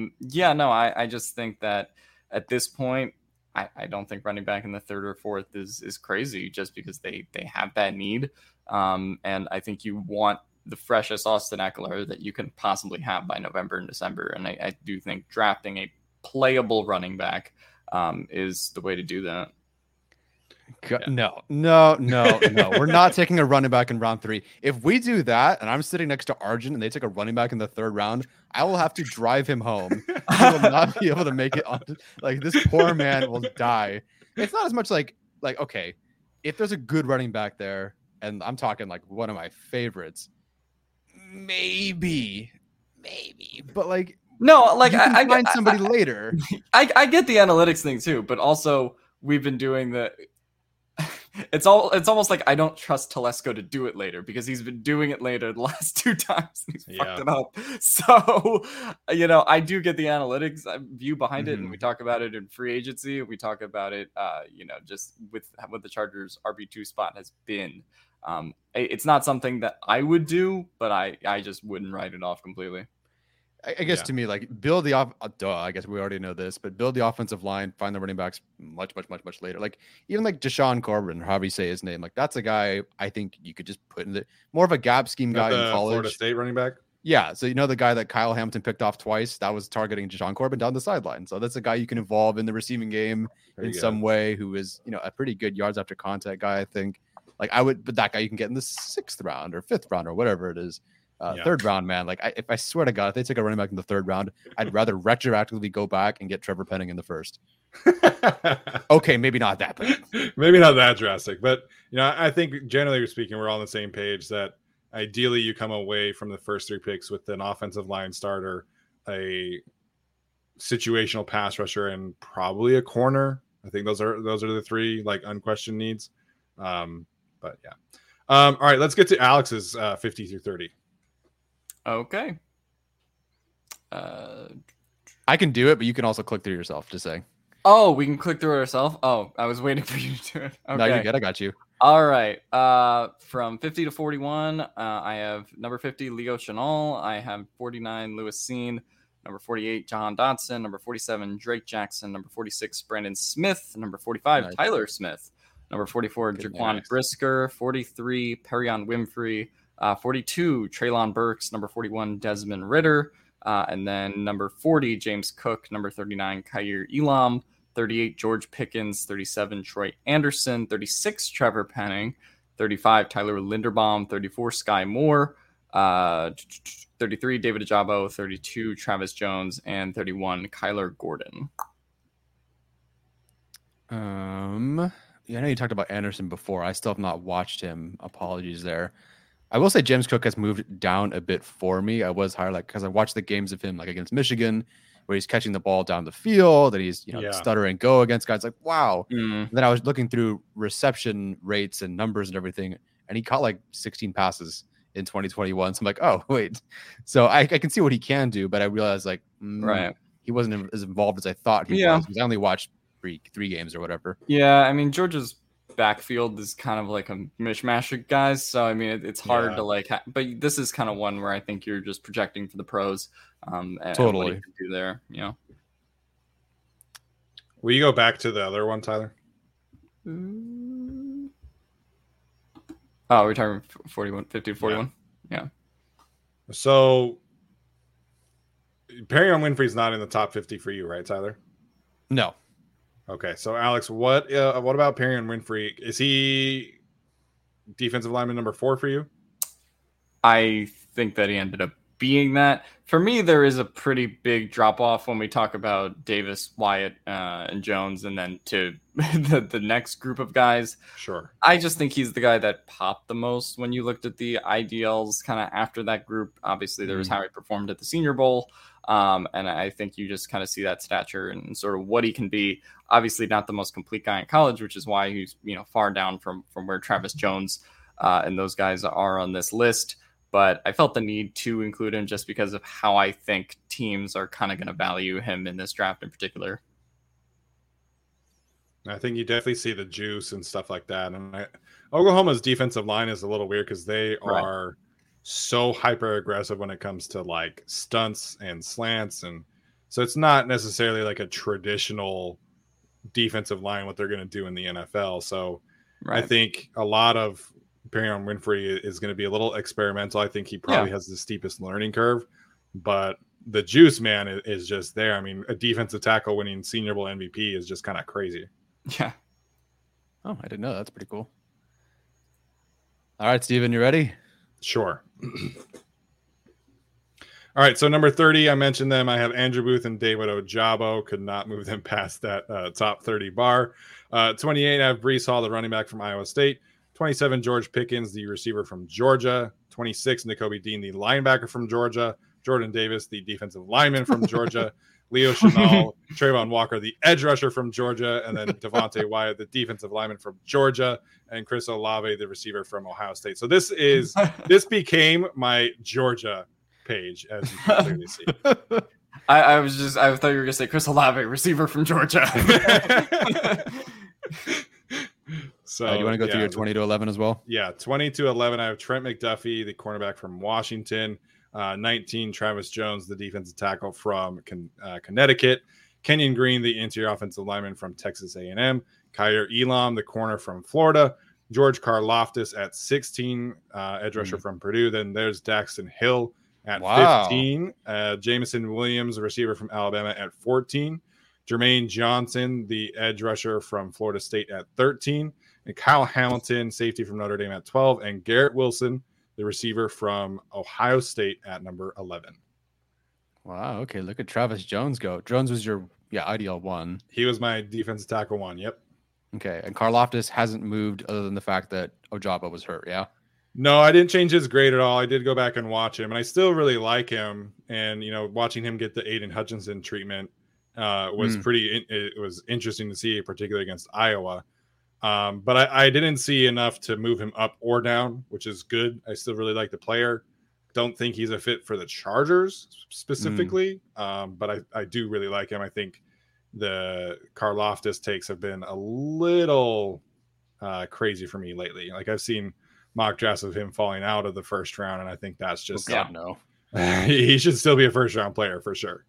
I just think that at this point, I don't think running back in the 3rd or 4th is crazy, just because they have that need. And I think you want the freshest Austin Eckler that you can possibly have by November and December. And I do think drafting a playable running back is the way to do that. No. We're not taking a running back in round 3. If we do that, and I'm sitting next to Arjun and they take a running back in the 3rd round, I will have to drive him home. He will not be able to make it on. Like, this poor man will die. It's not as much like, okay, if there's a good running back there, and I'm talking like one of my favorites, maybe, but like, no, like, you can find somebody later. I get the analytics thing too, but also we've been doing the. It's almost like I don't trust Telesco to do it later, because he's been doing it later the last 2 times and he's fucked it up. So, I do get the analytics view behind it, and we talk about it in free agency. We talk about it, just with what the Chargers RB2 spot has been. It's not something that I would do, but I just wouldn't write it off completely. I guess to me, like, build the I guess we already know this, but build the offensive line, find the running backs much later. Like, even like Deshaun Corbin, or however you say his name, like, that's a guy I think you could just put in the more of a gap scheme guy in college. Florida State running back. Yeah, so the guy that Kyle Hamilton picked off twice, that was targeting Deshaun Corbin down the sideline. So that's a guy you can involve in the receiving game some way, who is a pretty good yards after contact guy. I think, like, but that guy you can get in the 6th round or 5th round or whatever it is. 3rd round, man. Like, if I swear to God, if they take a running back in the 3rd round, I'd rather retroactively go back and get Trevor Penning in the 1st. Okay, maybe not that, but maybe not that drastic. But I think generally speaking, we're all on the same page that ideally you come away from the first 3 picks with an offensive line starter, a situational pass rusher, and probably a corner. I think those are the 3 like unquestioned needs. But yeah. All right, let's get to Alex's 50 through 30. Okay. I can do it, but you can also click through yourself. Just saying. Oh, we can click through it ourselves. Oh, I was waiting for you to do it. Okay. No, you're good. I got you. All right. From 50 to 41, I have number 50, Leo Chenal. I have 49, Lewis Seen. Number 48, Jahan Dotson. Number 47, Drake Jackson. Number 46, Brandon Smith. Number 45, Nice. Tyler Smith. Number 44, Good Jaquan nice. Brisker. 43, Perion Winfrey. 42, Treylon Burks. Number 41, Desmond Ritter. And then number 40, James Cook. Number 39, Khair Elam. 38, George Pickens. 37, Troy Anderson. 36, Trevor Penning. 35, Tyler Linderbaum. 34, Sky Moore. 33, David Ajabo. 32, Travis Jones. And 31, Kyler Gordon. Yeah, I know you talked about Anderson before. I still have not watched him. Apologies there. I will say James Cook has moved down a bit for me. I was higher, because I watched the games of him against Michigan, where he's catching the ball down the field and he's stutter and go against guys. Wow. And then I was looking through reception rates and numbers and everything, and he caught 16 passes in 2021. So I'm like, oh wait. So I can see what he can do, but I realized Right. he wasn't as involved as I thought he was, because I only watched three games or whatever. Yeah, I mean, Georgia's backfield is kind of like a mishmash of guys, so I mean it's hard to but this is kind of one where I think you're just projecting for the pros, and Totally. what you can do there. Will you go back to the other one, Tyler? Oh, we're talking 41, 50 to 41. Yeah. So Perion Winfrey's not in the top 50 for you, right, Tyler? No. Okay, so Alex, what about Perion Winfrey? Is he defensive lineman number 4 for you? I think that he ended up being that. For me, there is a pretty big drop off when we talk about Davis, Wyatt, and Jones, and then to the next group of guys. Sure. I just think he's the guy that popped the most when you looked at the IDLs kind of after that group. Obviously, there was how he performed at the Senior Bowl. And I think you just kind of see that stature and sort of what he can be. Obviously, not the most complete guy in college, which is why he's far down from where Travis Jones and those guys are on this list. But I felt the need to include him just because of how I think teams are kind of going to value him in this draft in particular. I think you definitely see the juice and stuff like that. And Oklahoma's defensive line is a little weird because they are so hyper aggressive when it comes to stunts and slants, and so it's not necessarily a traditional defensive line what they're going to do in the NFL. So I think a lot of Perion Winfrey is going to be a little experimental. I think he probably has the steepest learning curve, but the juice, man, is just there. I mean, a defensive tackle winning Senior Bowl MVP is just kind of crazy. Yeah. Oh, I didn't know. That's pretty cool. All right, Steven, you ready? Sure. All right, so number 30, I mentioned them. I have Andrew Booth and David Ojabo. Could not move them past that top 30 bar. 28, I have Breece Hall, the running back from Iowa State. 27, George Pickens, the receiver from Georgia. 26, Nakobe Dean, the linebacker from Georgia. Jordan Davis, the defensive lineman from Georgia. Leo Chenal, Trayvon Walker, the edge rusher from Georgia, and then Devontae Wyatt, the defensive lineman from Georgia, and Chris Olave, the receiver from Ohio State. So this became my Georgia page, as you can clearly see. I thought you were gonna say Chris Olave, receiver from Georgia. So do you want to go through your 20 to 11 as well? Yeah, 20 to 11, I have Trent McDuffie, the cornerback from Washington. 19, Travis Jones, the defensive tackle from Connecticut. Kenyon Green, the interior offensive lineman from Texas A&M. Khair Elam, the corner from Florida. George Karlaftis at 16, edge rusher from Purdue. Then there's Daxton Hill at 15. Jameson Williams, a receiver from Alabama, at 14. Jermaine Johnson, the edge rusher from Florida State, at 13. And Kyle Hamilton, safety from Notre Dame, at 12. And Garrett Wilson, the receiver from Ohio State, at number 11. Wow. Okay. Look at Travis Jones go. Jones was your IDL one. He was my defensive tackle one. Yep. Okay. And Karlaftis hasn't moved other than the fact that Ojabo was hurt. Yeah. No, I didn't change his grade at all. I did go back and watch him, and I still really like him. And, watching him get the Aiden Hutchinson treatment was it was interesting to see, particularly against Iowa. But I didn't see enough to move him up or down, which is good. I still really like the player. Don't think he's a fit for the Chargers specifically, but I do really like him. I think the Karlaftis takes have been a little crazy for me lately. Like I've seen mock drafts of him falling out of the first round, and I think that's just no. He should still be a first round player for sure.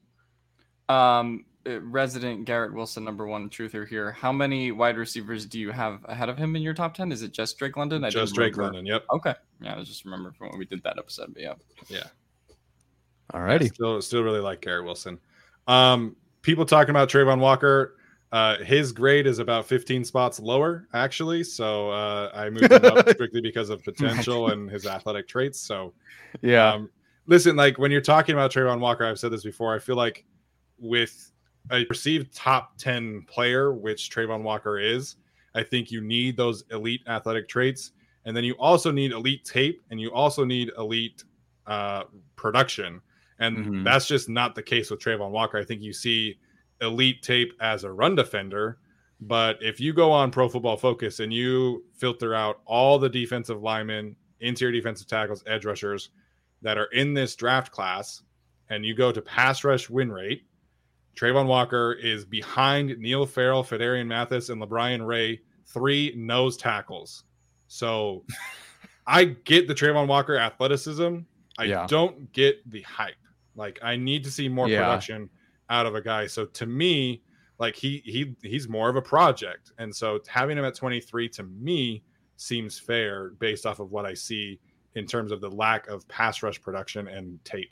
Resident Garrett Wilson, number one truther here. How many wide receivers do you have ahead of him in your top 10? Is it just Drake London? Just Drake London. Yep. Okay. Yeah, I was just remember from when we did that episode. But yeah. Alrighty. Still really like Garrett Wilson. People talking about Trayvon Walker. His grade is about 15 spots lower, actually. So I moved him up strictly because of potential and his athletic traits. So yeah. Listen, like when you're talking about Trayvon Walker, I've said this before. I feel like with a perceived top 10 player, which Trayvon Walker is, I think you need those elite athletic traits. And then you also need elite tape, and you also need elite production. And that's just not the case with Trayvon Walker. I think you see elite tape as a run defender. But if you go on Pro Football Focus and you filter out all the defensive linemen, interior defensive tackles, edge rushers that are in this draft class, and you go to pass rush win rate, Trayvon Walker is behind Neil Farrell, Fedarian Mathis, and LeBrian Ray, 3 nose tackles. So I get the Trayvon Walker athleticism. I don't get the hype. Like I need to see more production out of a guy. So to me, like he's more of a project. And so having him at 23 to me seems fair based off of what I see in terms of the lack of pass rush production and tape.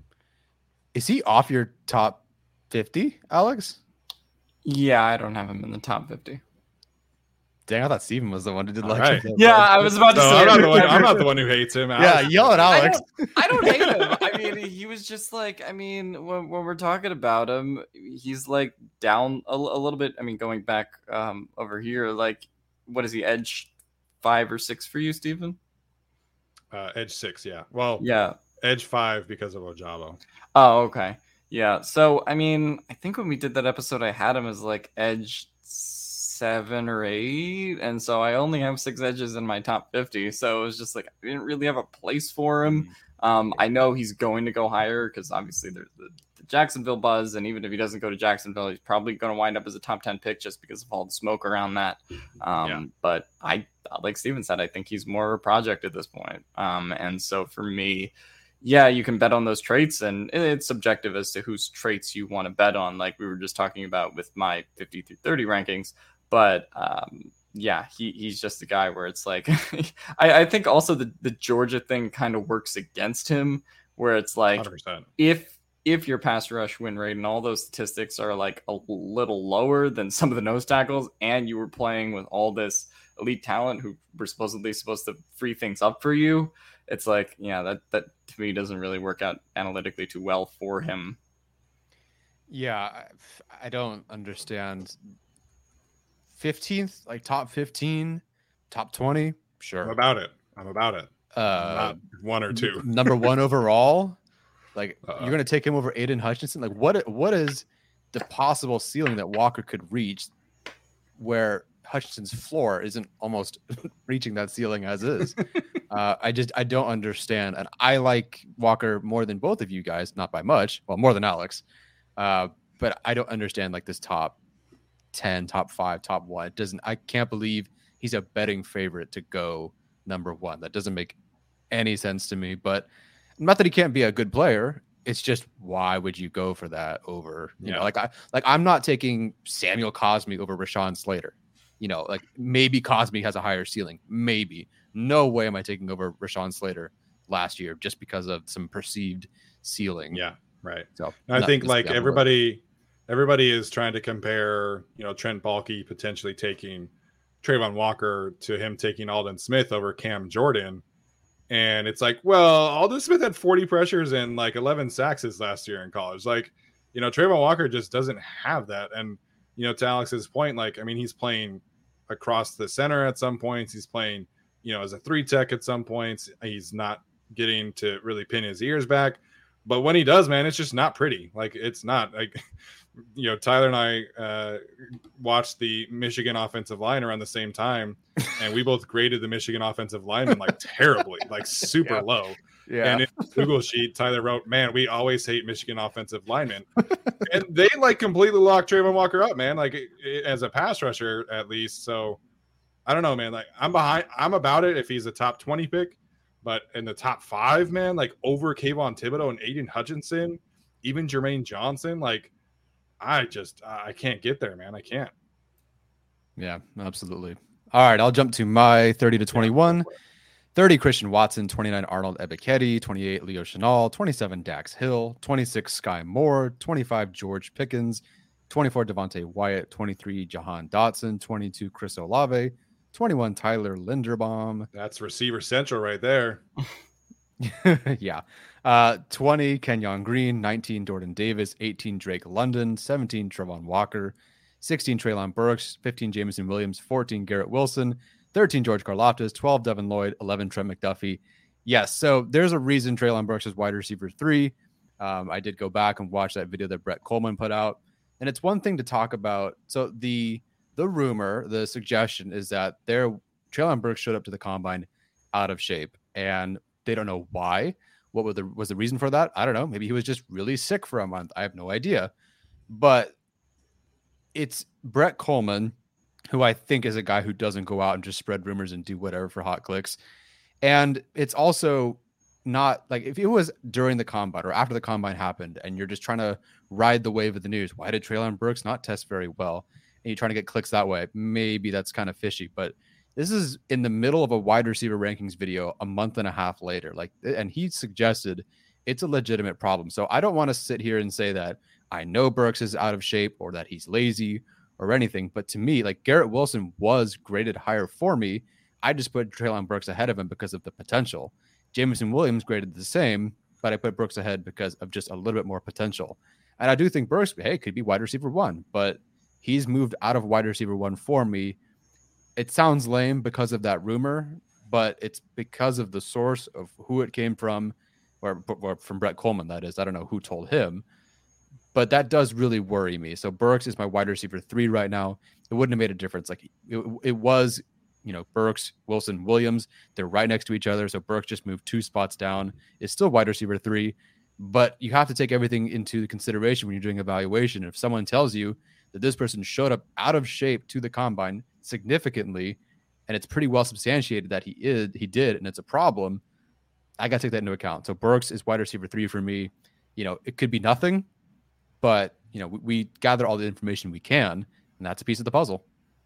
Is he off your top 50, Alex? Yeah, I don't have him in the top 50. Dang, I thought Steven was the one who did like right. Yeah, I was about to say I'm not the one who hates him. Yeah, yell at Alex. I don't hate him. I mean, he was just like, I mean, when we're talking about him, he's like down a little bit. I mean, going back over here, like, what is he, edge 5 or 6 for you, Steven? Edge 6, yeah. Well, yeah. Edge 5 because of Ojabo. Oh, okay. Yeah. So, I mean, I think when we did that episode, I had him as like edge 7 or 8. And so I only have 6 edges in my top 50. So it was just like, I didn't really have a place for him. I know he's going to go higher because obviously there's the Jacksonville buzz. And even if he doesn't go to Jacksonville, he's probably going to wind up as a top 10 pick just because of all the smoke around that. But like Steven said, I think he's more of a project at this point. And so for me, yeah, you can bet on those traits, and it's subjective as to whose traits you want to bet on, like we were just talking about with my 50 through 30 rankings. But yeah, he's just a guy where it's like, I think also the Georgia thing kind of works against him, where it's like 100%. if your pass rush win rate and all those statistics are like a little lower than some of the nose tackles, and you were playing with all this elite talent who were supposedly supposed to free things up for you, it's like, yeah, that to me doesn't really work out analytically too well for him. Yeah, I don't understand. 15th, like top 15, top 20, sure. I'm about it. Not 1 or 2. Number 1 overall. Like you're gonna take him over Aiden Hutchinson. Like what is the possible ceiling that Walker could reach where Hutchinson's floor isn't almost reaching that ceiling as is? I don't understand. And I like Walker more than both of you guys, not by much. Well, more than Alex. But I don't understand like this top 10, top 5, top 1. I can't believe he's a betting favorite to go number 1. That doesn't make any sense to me. But not that he can't be a good player. It's just, why would you go for that over, you know, I'm not taking Samuel Cosmi over Rashawn Slater. You know, like maybe Cosmi has a higher ceiling. Maybe. No way am I taking over Rashawn Slater last year just because of some perceived ceiling. Yeah, right. So I think like everybody is trying to compare, you know, Trent Baalke potentially taking Trayvon Walker to him taking Aldon Smith over Cam Jordan. And it's like, well, Aldon Smith had 40 pressures and like 11 sacks his last year in college. Like, you know, Trayvon Walker just doesn't have that. And, you know, to Alex's point, like, I mean, he's playing across the center at some points. He's playing, you know, as a 3-tech at some points. He's not getting to really pin his ears back. But when he does, man, it's just not pretty. Like, it's not like, you know, Tyler and I watched the Michigan offensive line around the same time, and we both graded the Michigan offensive lineman like terribly, like super low. Yeah. And in the Google sheet, Tyler wrote, "Man, we always hate Michigan offensive linemen," and they like completely locked Trayvon Walker up, man. Like as a pass rusher, at least. So I don't know, man. Like I'm about it if he's a top 20 pick, but in the top 5, man, like over Kayvon Thibodeau and Aiden Hutchinson, even Jermaine Johnson, like I can't get there, man. I can't. Yeah, absolutely. All right, I'll jump to my 30 to 21. 30 Christian Watson, 29 Arnold Ebiketie, 28 Leo Chenal, 27 Dax Hill, 26 Sky Moore, 25 George Pickens, 24 Devontae Wyatt, 23 Jahan Dotson, 22 Chris Olave, 21 Tyler Linderbaum. That's receiver central right there. Yeah. 20 Kenyon Green, 19 Jordan Davis, 18 Drake London, 17 Trevon Walker, 16 Treylon Burks, 15 Jameson Williams, 14 Garrett Wilson, 13 George Karlaftis, 12 Devin Lloyd, 11 Trent McDuffie. Yes, so there's a reason Treylon Burks is wide receiver 3. I did go back and watch that video that Brett Coleman put out, and it's one thing to talk about. So the rumor, the suggestion is that Treylon Burks showed up to the combine out of shape, and they don't know why. What was the reason for that? I don't know. Maybe he was just really sick for a month. I have no idea. But it's Brett Coleman, who I think is a guy who doesn't go out and just spread rumors and do whatever for hot clicks. And it's also not like if it was during the combine or after the combine happened and you're just trying to ride the wave of the news, why did Treylon Burks not test very well? And you're trying to get clicks that way. Maybe that's kind of fishy, but this is in the middle of a wide receiver rankings video a month and a half later. And he suggested it's a legitimate problem. So I don't want to sit here and say that I know Burks is out of shape or that he's lazy or anything. But to me, like Garrett Wilson was graded higher for me. I just put Treylon Burks ahead of him because of the potential. Jameson Williams graded the same, but I put Burks ahead because of just a little bit more potential. And I do think Burks, could be wide receiver 1, but he's moved out of wide receiver 1 for me. It sounds lame because of that rumor, but it's because of the source of who it came from, or from Brett Coleman, that is. I don't know who told him, but that does really worry me. So Burks is my wide receiver 3 right now. It wouldn't have made a difference. Like it was, Burks, Wilson, Williams, they're right next to each other. So Burks just moved 2 spots down. It's still wide receiver 3, but you have to take everything into consideration when you're doing evaluation. If someone tells you that this person showed up out of shape to the combine significantly, and it's pretty well substantiated that he did, and it's a problem, I got to take that into account. So Burks is wide receiver 3 for me. It could be nothing, but we gather all the information we can, and that's a piece of the puzzle.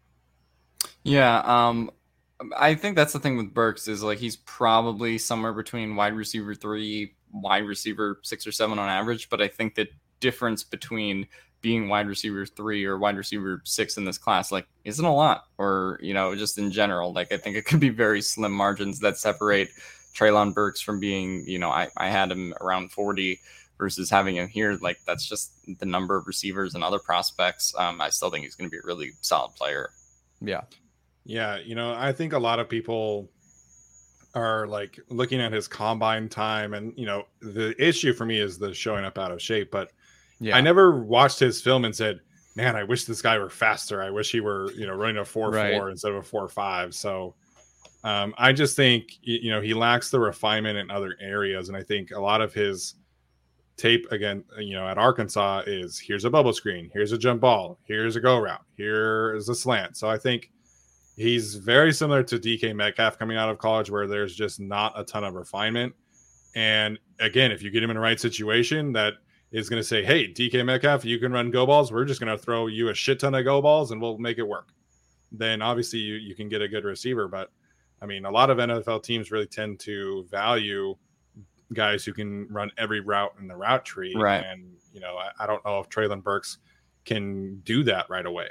Yeah, I think that's the thing with Burks is like he's probably somewhere between wide receiver 3, wide receiver 6 or 7 on average. But I think the difference between being wide receiver 3 or wide receiver 6 in this class isn't a lot, or just in general. I think it could be very slim margins that separate Treylon Burks from being I had him around 40 versus having him here. That's just the number of receivers and other prospects. I still think he's going to be a really solid player. Yeah, I think a lot of people are looking at his combine time, and the issue for me is the showing up out of shape. But I never watched his film and said, man, I wish this guy were faster. I wish he were running a 4.4 instead of a 4.5. So I just think he lacks the refinement in other areas, and I think a lot of his tape again at Arkansas is here's a bubble screen, here's a jump ball, here's a go route, here is a slant. So I think he's very similar to DK Metcalf coming out of college, where there's just not a ton of refinement. And again, if you get him in the right situation that is going to say, hey, DK Metcalf, you can run go balls, we're just going to throw you a shit ton of go balls and we'll make it work, then obviously you can get a good receiver. But I mean, a lot of NFL teams really tend to value guys who can run every route in the route tree. Right. And, I don't know if Treylon Burks can do that right away.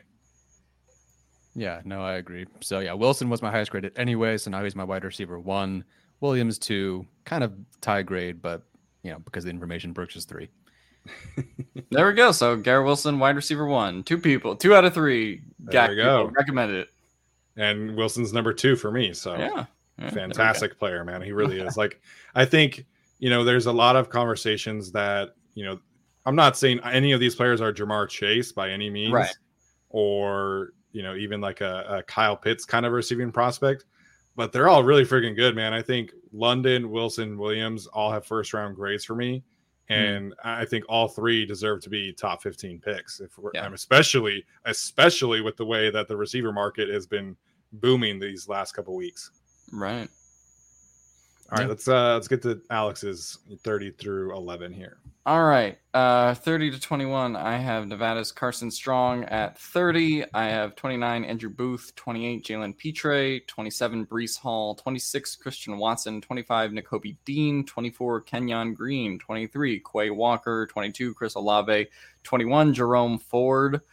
Yeah, no, I agree. So yeah, Wilson was my highest graded anyway, so now he's my wide receiver 1. Williams 2, kind of tie grade, but because of the information, Burks is 3. There we go. So Garrett Wilson, wide receiver 1, 2 out of 3. There we go. Recommended it. And Wilson's number 2 for me. So yeah, fantastic player, man. He really is. I think there's a lot of conversations that I'm not saying any of these players are Jamar Chase by any means, right? Or even like a Kyle Pitts kind of receiving prospect, but they're all really freaking good, man. I think London, Wilson, Williams all have first round grades for me. And I think all 3 deserve to be top 15 picks. Especially with the way that the receiver market has been booming these last couple weeks. Right. All right, let's get to Alex's 30 through 11 here. All right, 30 to 21. I have Nevada's Carson Strong at 30. I have 29 Andrew Booth, 28 Jalen Petre, 27 Breece Hall, 26 Christian Watson, 25 Nakobe Dean, 24 Kenyon Green, 23 Quay Walker, 22 Chris Olave, 21 Jerome Ford,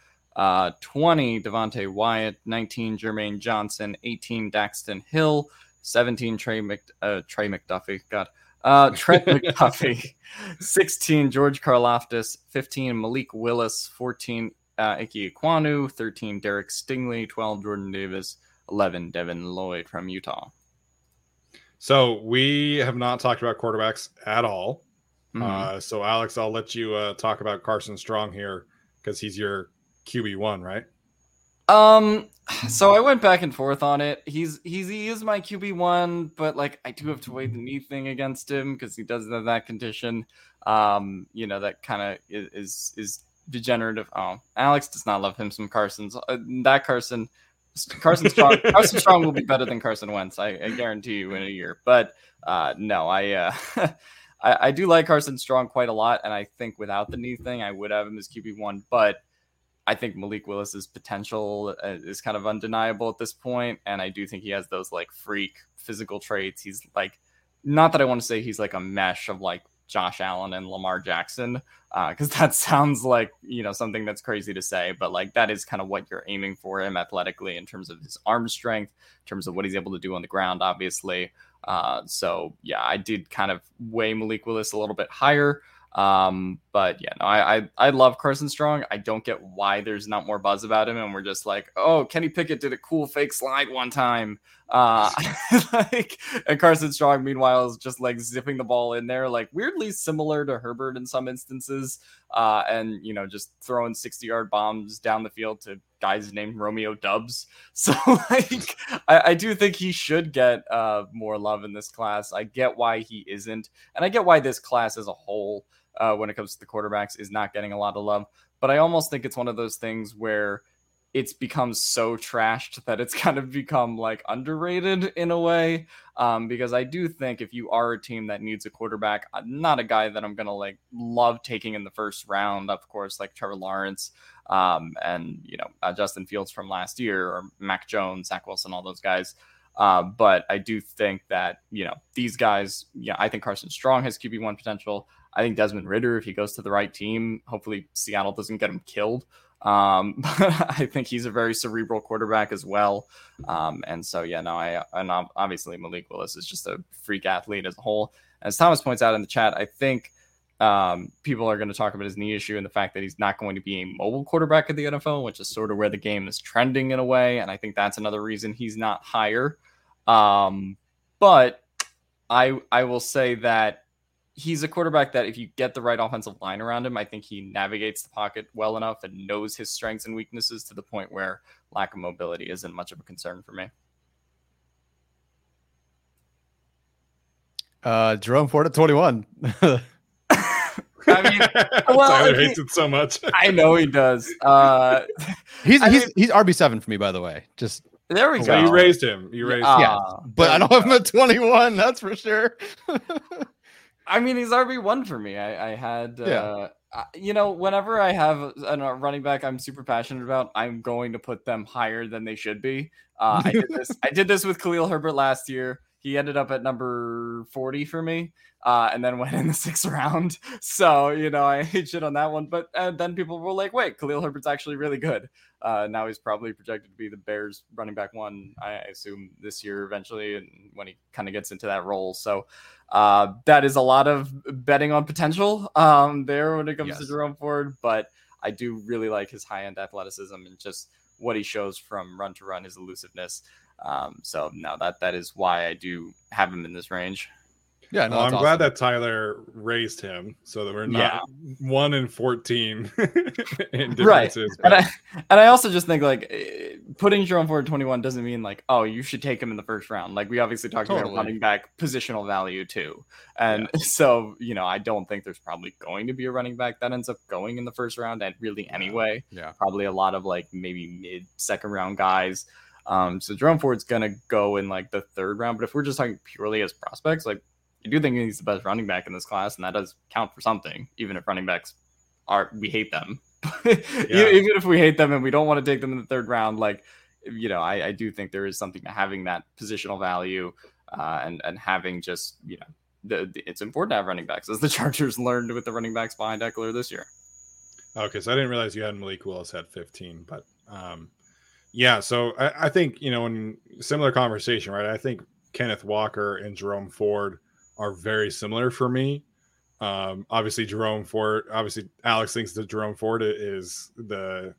20 Devontae Wyatt, 19 Jermaine Johnson, 18 Daxton Hill, 17 Trey McDuffie. Trent McDuffie, 16 George Karlaftis, 15 Malik Willis, 14 Ike Ekwonu, 13 Derek Stingley, 12 Jordan Davis, 11 Devin Lloyd from Utah. So we have not talked about quarterbacks at all. Mhm. So Alex, I'll let you talk about Carson Strong here because he's your QB1, right? So I went back and forth on it. He is my QB1, but like I do have to weigh the knee thing against him because he does have that condition. That kind of is degenerative. Oh, Alex does not love him some Carson's. Carson Strong will be better than Carson Wentz. I guarantee you in a year. But no, I do like Carson Strong quite a lot, and I think without the knee thing, I would have him as QB1, but I think Malik Willis's potential is kind of undeniable at this point, and I do think he has those like freak physical traits. He's like, not that I want to say he's like a mesh of like Josh Allen and Lamar Jackson, because that sounds like something that's crazy to say, but like that is kind of what you're aiming for him athletically in terms of his arm strength, in terms of what he's able to do on the ground, obviously. So yeah, I did kind of weigh Malik Willis a little bit higher. But yeah, no, I love Carson Strong. I don't get why there's not more buzz about him, and we're just like, oh, Kenny Pickett did a cool fake slide one time. And Carson Strong, meanwhile, is just like zipping the ball in there, like weirdly similar to Herbert in some instances. And just throwing 60-yard bombs down the field to guys named Romeo Dubs. So like, I do think he should get more love in this class. I get why he isn't, and I get why this class as a whole, when it comes to the quarterbacks, is not getting a lot of love. But I almost think it's one of those things where it's become so trashed that it's kind of become like underrated in a way. Because I do think if you are a team that needs a quarterback, I'm not a guy that I'm going to like love taking in the first round, of course, like Trevor Lawrence, and Justin Fields from last year, or Mac Jones, Zach Wilson, all those guys. But I do think that, these guys, I think Carson Strong has QB1 potential. I think Desmond Ridder, if he goes to the right team, hopefully Seattle doesn't get him killed. But I think he's a very cerebral quarterback as well. And so, and obviously Malik Willis is just a freak athlete as a whole. As Thomas points out in the chat, I think people are going to talk about his knee issue and the fact that he's not going to be a mobile quarterback at the NFL, which is sort of where the game is trending in a way. And I think that's another reason he's not higher. But I will say that he's a quarterback that if you get the right offensive line around him, I think he navigates the pocket well enough and knows his strengths and weaknesses to the point where lack of mobility isn't much of a concern for me. Jerome Ford at 21. I mean, Tyler hates it so much. I know he does. He's RB7 for me, by the way. Just there we go. So you raised him. But I don't have him at 21. That's for sure. I mean, he's RB1 for me. I had, whenever I have a running back I'm super passionate about, I'm going to put them higher than they should be. I did this with Khalil Herbert last year. He ended up at number 40 for me, and then went in the 6th round. So, I hate shit on that one. But then people were like, wait, Khalil Herbert's actually really good. Now he's probably projected to be the Bears running back 1, I assume, this year eventually, and when he kind of gets into that role. So that is a lot of betting on potential there when it comes to Jerome Ford. But I do really like his high-end athleticism and just what he shows from run to run, his elusiveness. So no, that is why I do have him in this range. Yeah, no, I'm glad that Tyler raised him so that we're not 1 in 14 in differences. Right. And I also just think like putting Jerome Ford 21 doesn't mean like, oh, you should take him in the first round. Like we obviously talked about running back positional value too. And so, I don't think there's probably going to be a running back that ends up going in the first round and really anyway. Yeah. Probably a lot of like maybe mid-second round guys. So Jerome Ford's going to go in like the third round. But if we're just talking purely as prospects, like I do think he's the best running back in this class, and that does count for something, even if running backs we hate them. Even if we hate them and we don't want to take them in the third round, like, I do think there is something to having that positional value and having just, it's important to have running backs, as the Chargers learned with the running backs behind Eckler this year. Okay, so I didn't realize you had Malik Willis at 15, but so I think, in similar conversation, right? I think Kenneth Walker and Jerome Ford are very similar for me. Obviously Alex thinks that Jerome Ford is the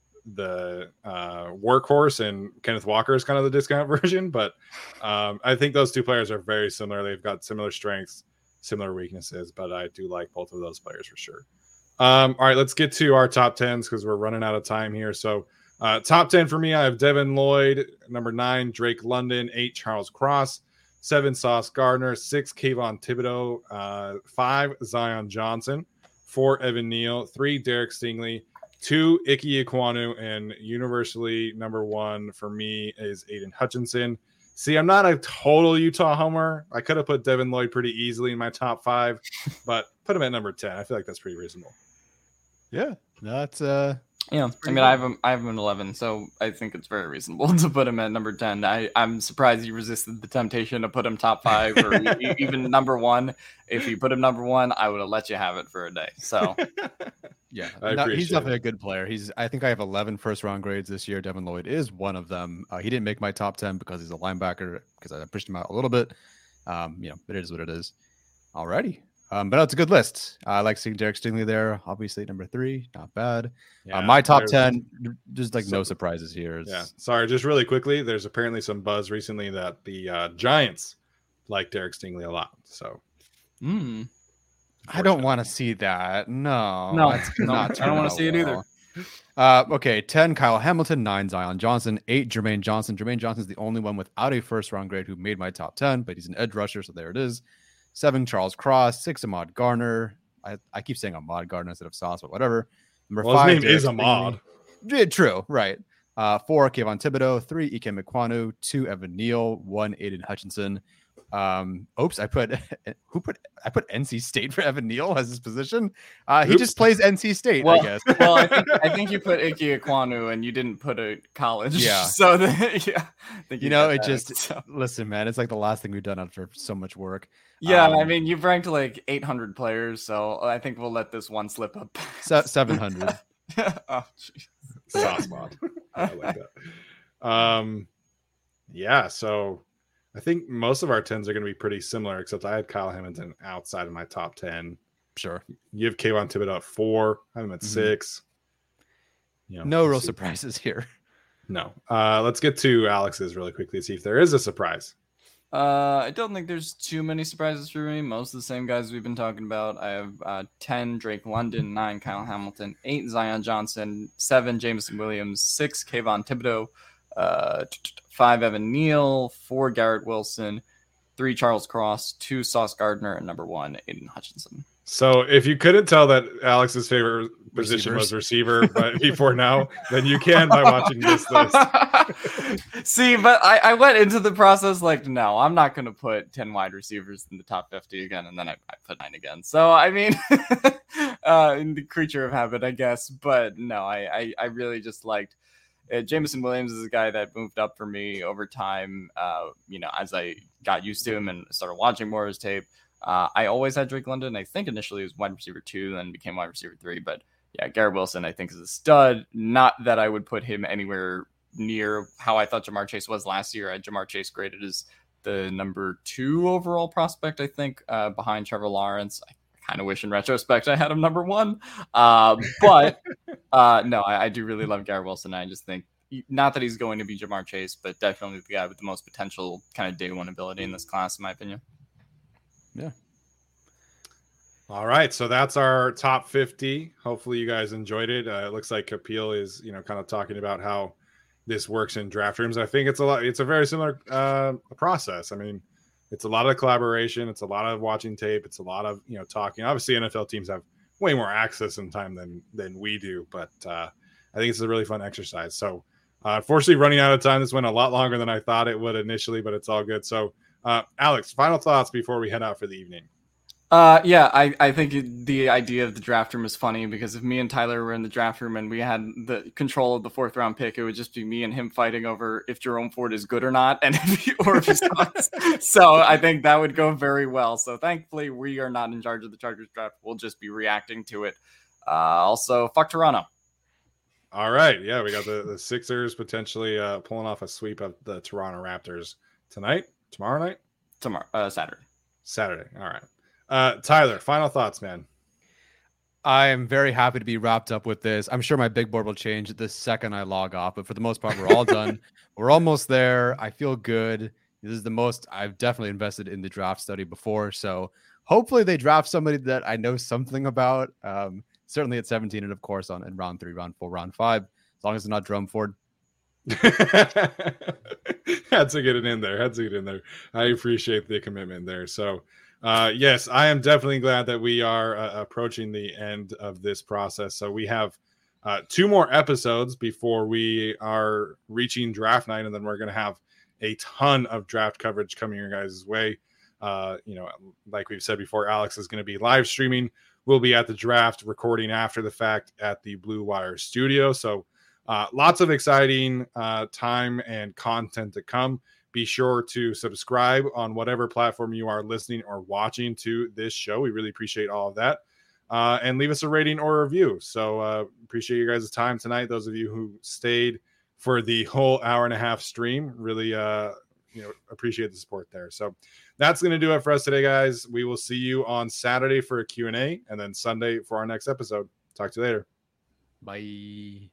workhorse and Kenneth Walker is kind of the discount version, but I think those two players are very similar. They've got similar strengths, similar weaknesses, but I do like both of those players for sure. All right, let's get to our top 10s because we're running out of time here. So top 10 for me, I have Devin Lloyd, number 9, Drake London, 8, Charles Cross, 7, Sauce Gardner, 6, Kayvon Thibodeau, 5, Zion Johnson, 4, Evan Neal, 3, Derek Stingley, 2, Ike Ekwonu, and universally number 1 for me is Aiden Hutchinson. See, I'm not a total Utah homer. I could have put Devin Lloyd pretty easily in my top 5, but put him at number 10. I feel like that's pretty reasonable. Yeah, that's I have him at 11, so I think it's very reasonable to put him at number 10. I'm surprised you resisted the temptation to put him top 5 or even number 1. If you put him number 1, I would have let you have it for a day. So yeah, he's definitely a good player. I think I have 11 first-round grades this year. Devin Lloyd is one of them. He didn't make my top 10 because he's a linebacker, because I pushed him out a little bit. But it is what it is. Alrighty. But it's a good list. I like seeing Derek Stingley there. Obviously, number 3, not bad. Yeah, my top 10, just like no surprises here. Yeah. Sorry, just really quickly. There's apparently some buzz recently that the Giants like Derek Stingley a lot. So, I don't want to see that. No, I don't want to see it either. Okay, 10, Kyle Hamilton, 9, Zion Johnson, 8, Jermaine Johnson. Jermaine Johnson's the only one without a first-round grade who made my top 10, but he's an edge rusher, so there it is. 7, Charles Cross, 6, Ahmad Gardner. I keep saying Ahmad Gardner instead of Sauce, but whatever. Number 5, his name is Ahmad. Yeah, true, right. 4, Kayvon Thibodeau, 3, Ike Ekwonu, 2, Evan Neal, 1, Aiden Hutchinson. I put NC State for Evan Neal as his position. He just plays NC State, I guess. Well, I think you put Ike Ekwonu and you didn't put a college. Yeah. So listen, man, it's like the last thing we've done after so much work. Yeah, I mean, you've ranked like 800 players, so I think we'll let this one slip up. 700. Oh, jeez. Sauce mod. I like that. So I think most of our 10s are going to be pretty similar, except I had Kyle Hamilton outside of my top 10. Sure. You have Kayvon Thibodeau at 4. I have him at 6. No real surprises here. No. Let's get to Alex's really quickly to see if there is a surprise. I don't think there's too many surprises for me. Most of the same guys we've been talking about. I have 10, Drake London, 9, Kyle Hamilton, 8, Zion Johnson, 7, Jameson Williams, 6, Kayvon Thibodeau, 5, Evan Neal, 4, Garrett Wilson, 3, Charles Cross, 2, Sauce Gardner, and number 1, Aiden Hutchinson. So if you couldn't tell that Alex's favorite position was receiver but before now, then you can by watching this list. See, but I went into the process like, no, I'm not going to put 10 wide receivers in the top 50 again, and then I put 9 again. So, I mean, in the creature of habit, I guess. But no, I really just liked Jameson Williams is a guy that moved up for me over time, as I got used to him and started watching more of his tape. I always had Drake London. I think initially he was wide receiver 2, then became wide receiver 3. But yeah, Garrett Wilson, I think, is a stud. Not that I would put him anywhere near how I thought Jamar Chase was last year. I had Jamar Chase graded as the number 2 overall prospect, I think, behind Trevor Lawrence. I kind of wish in retrospect I had him number 1. But no, I do really love Garrett Wilson. I just think, not that he's going to be Jamar Chase, but definitely the guy with the most potential kind of day 1 ability in this class, in my opinion. Yeah. All right, so that's our top 50. Hopefully you guys enjoyed it. It looks like Kapil is, kind of talking about how this works in draft rooms. I think it's a very similar process. I mean, it's a lot of collaboration. It's a lot of watching tape. It's a lot of, talking. Obviously, NFL teams have way more access and time than we do, but I think it's a really fun exercise. So Unfortunately, running out of time. This went a lot longer than I thought it would initially, but it's all good. So, Alex, final thoughts before we head out for the evening. Yeah, I think the idea of the draft room is funny because if me and Tyler were in the draft room and we had the control of the 4th round pick, it would just be me and him fighting over if Jerome Ford is good or not, and if he sucks. So I think that would go very well. So thankfully, we are not in charge of the Chargers draft. We'll just be reacting to it. Also, fuck Toronto. All right, yeah, we got the Sixers potentially pulling off a sweep of the Toronto Raptors tomorrow night, Saturday. All right. Tyler, final thoughts, man. I am very happy to be wrapped up with this. I'm sure my big board will change the second I log off, but for the most part, we're all done. We're almost there. I feel good. This is the most I've definitely invested in the draft study before. So hopefully they draft somebody that I know something about. Certainly at 17 and of course in round 3, round 4, round 5, as long as it's not Jerome Ford. Had to get it in there. I appreciate the commitment there. So yes, I am definitely glad that we are approaching the end of this process. So we have 2 more episodes before we are reaching draft night, and then we're going to have a ton of draft coverage coming your guys' way. Like we've said before, Alex is going to be live streaming. We'll be at the draft recording after the fact at the Blue Wire studio. So lots of exciting time and content to come. Be sure to subscribe on whatever platform you are listening or watching to this show. We really appreciate all of that. And leave us a rating or a review. So appreciate you guys' time tonight. Those of you who stayed for the whole hour and a half stream, really appreciate the support there. So that's going to do it for us today, guys. We will see you on Saturday for a Q&A and then Sunday for our next episode. Talk to you later. Bye.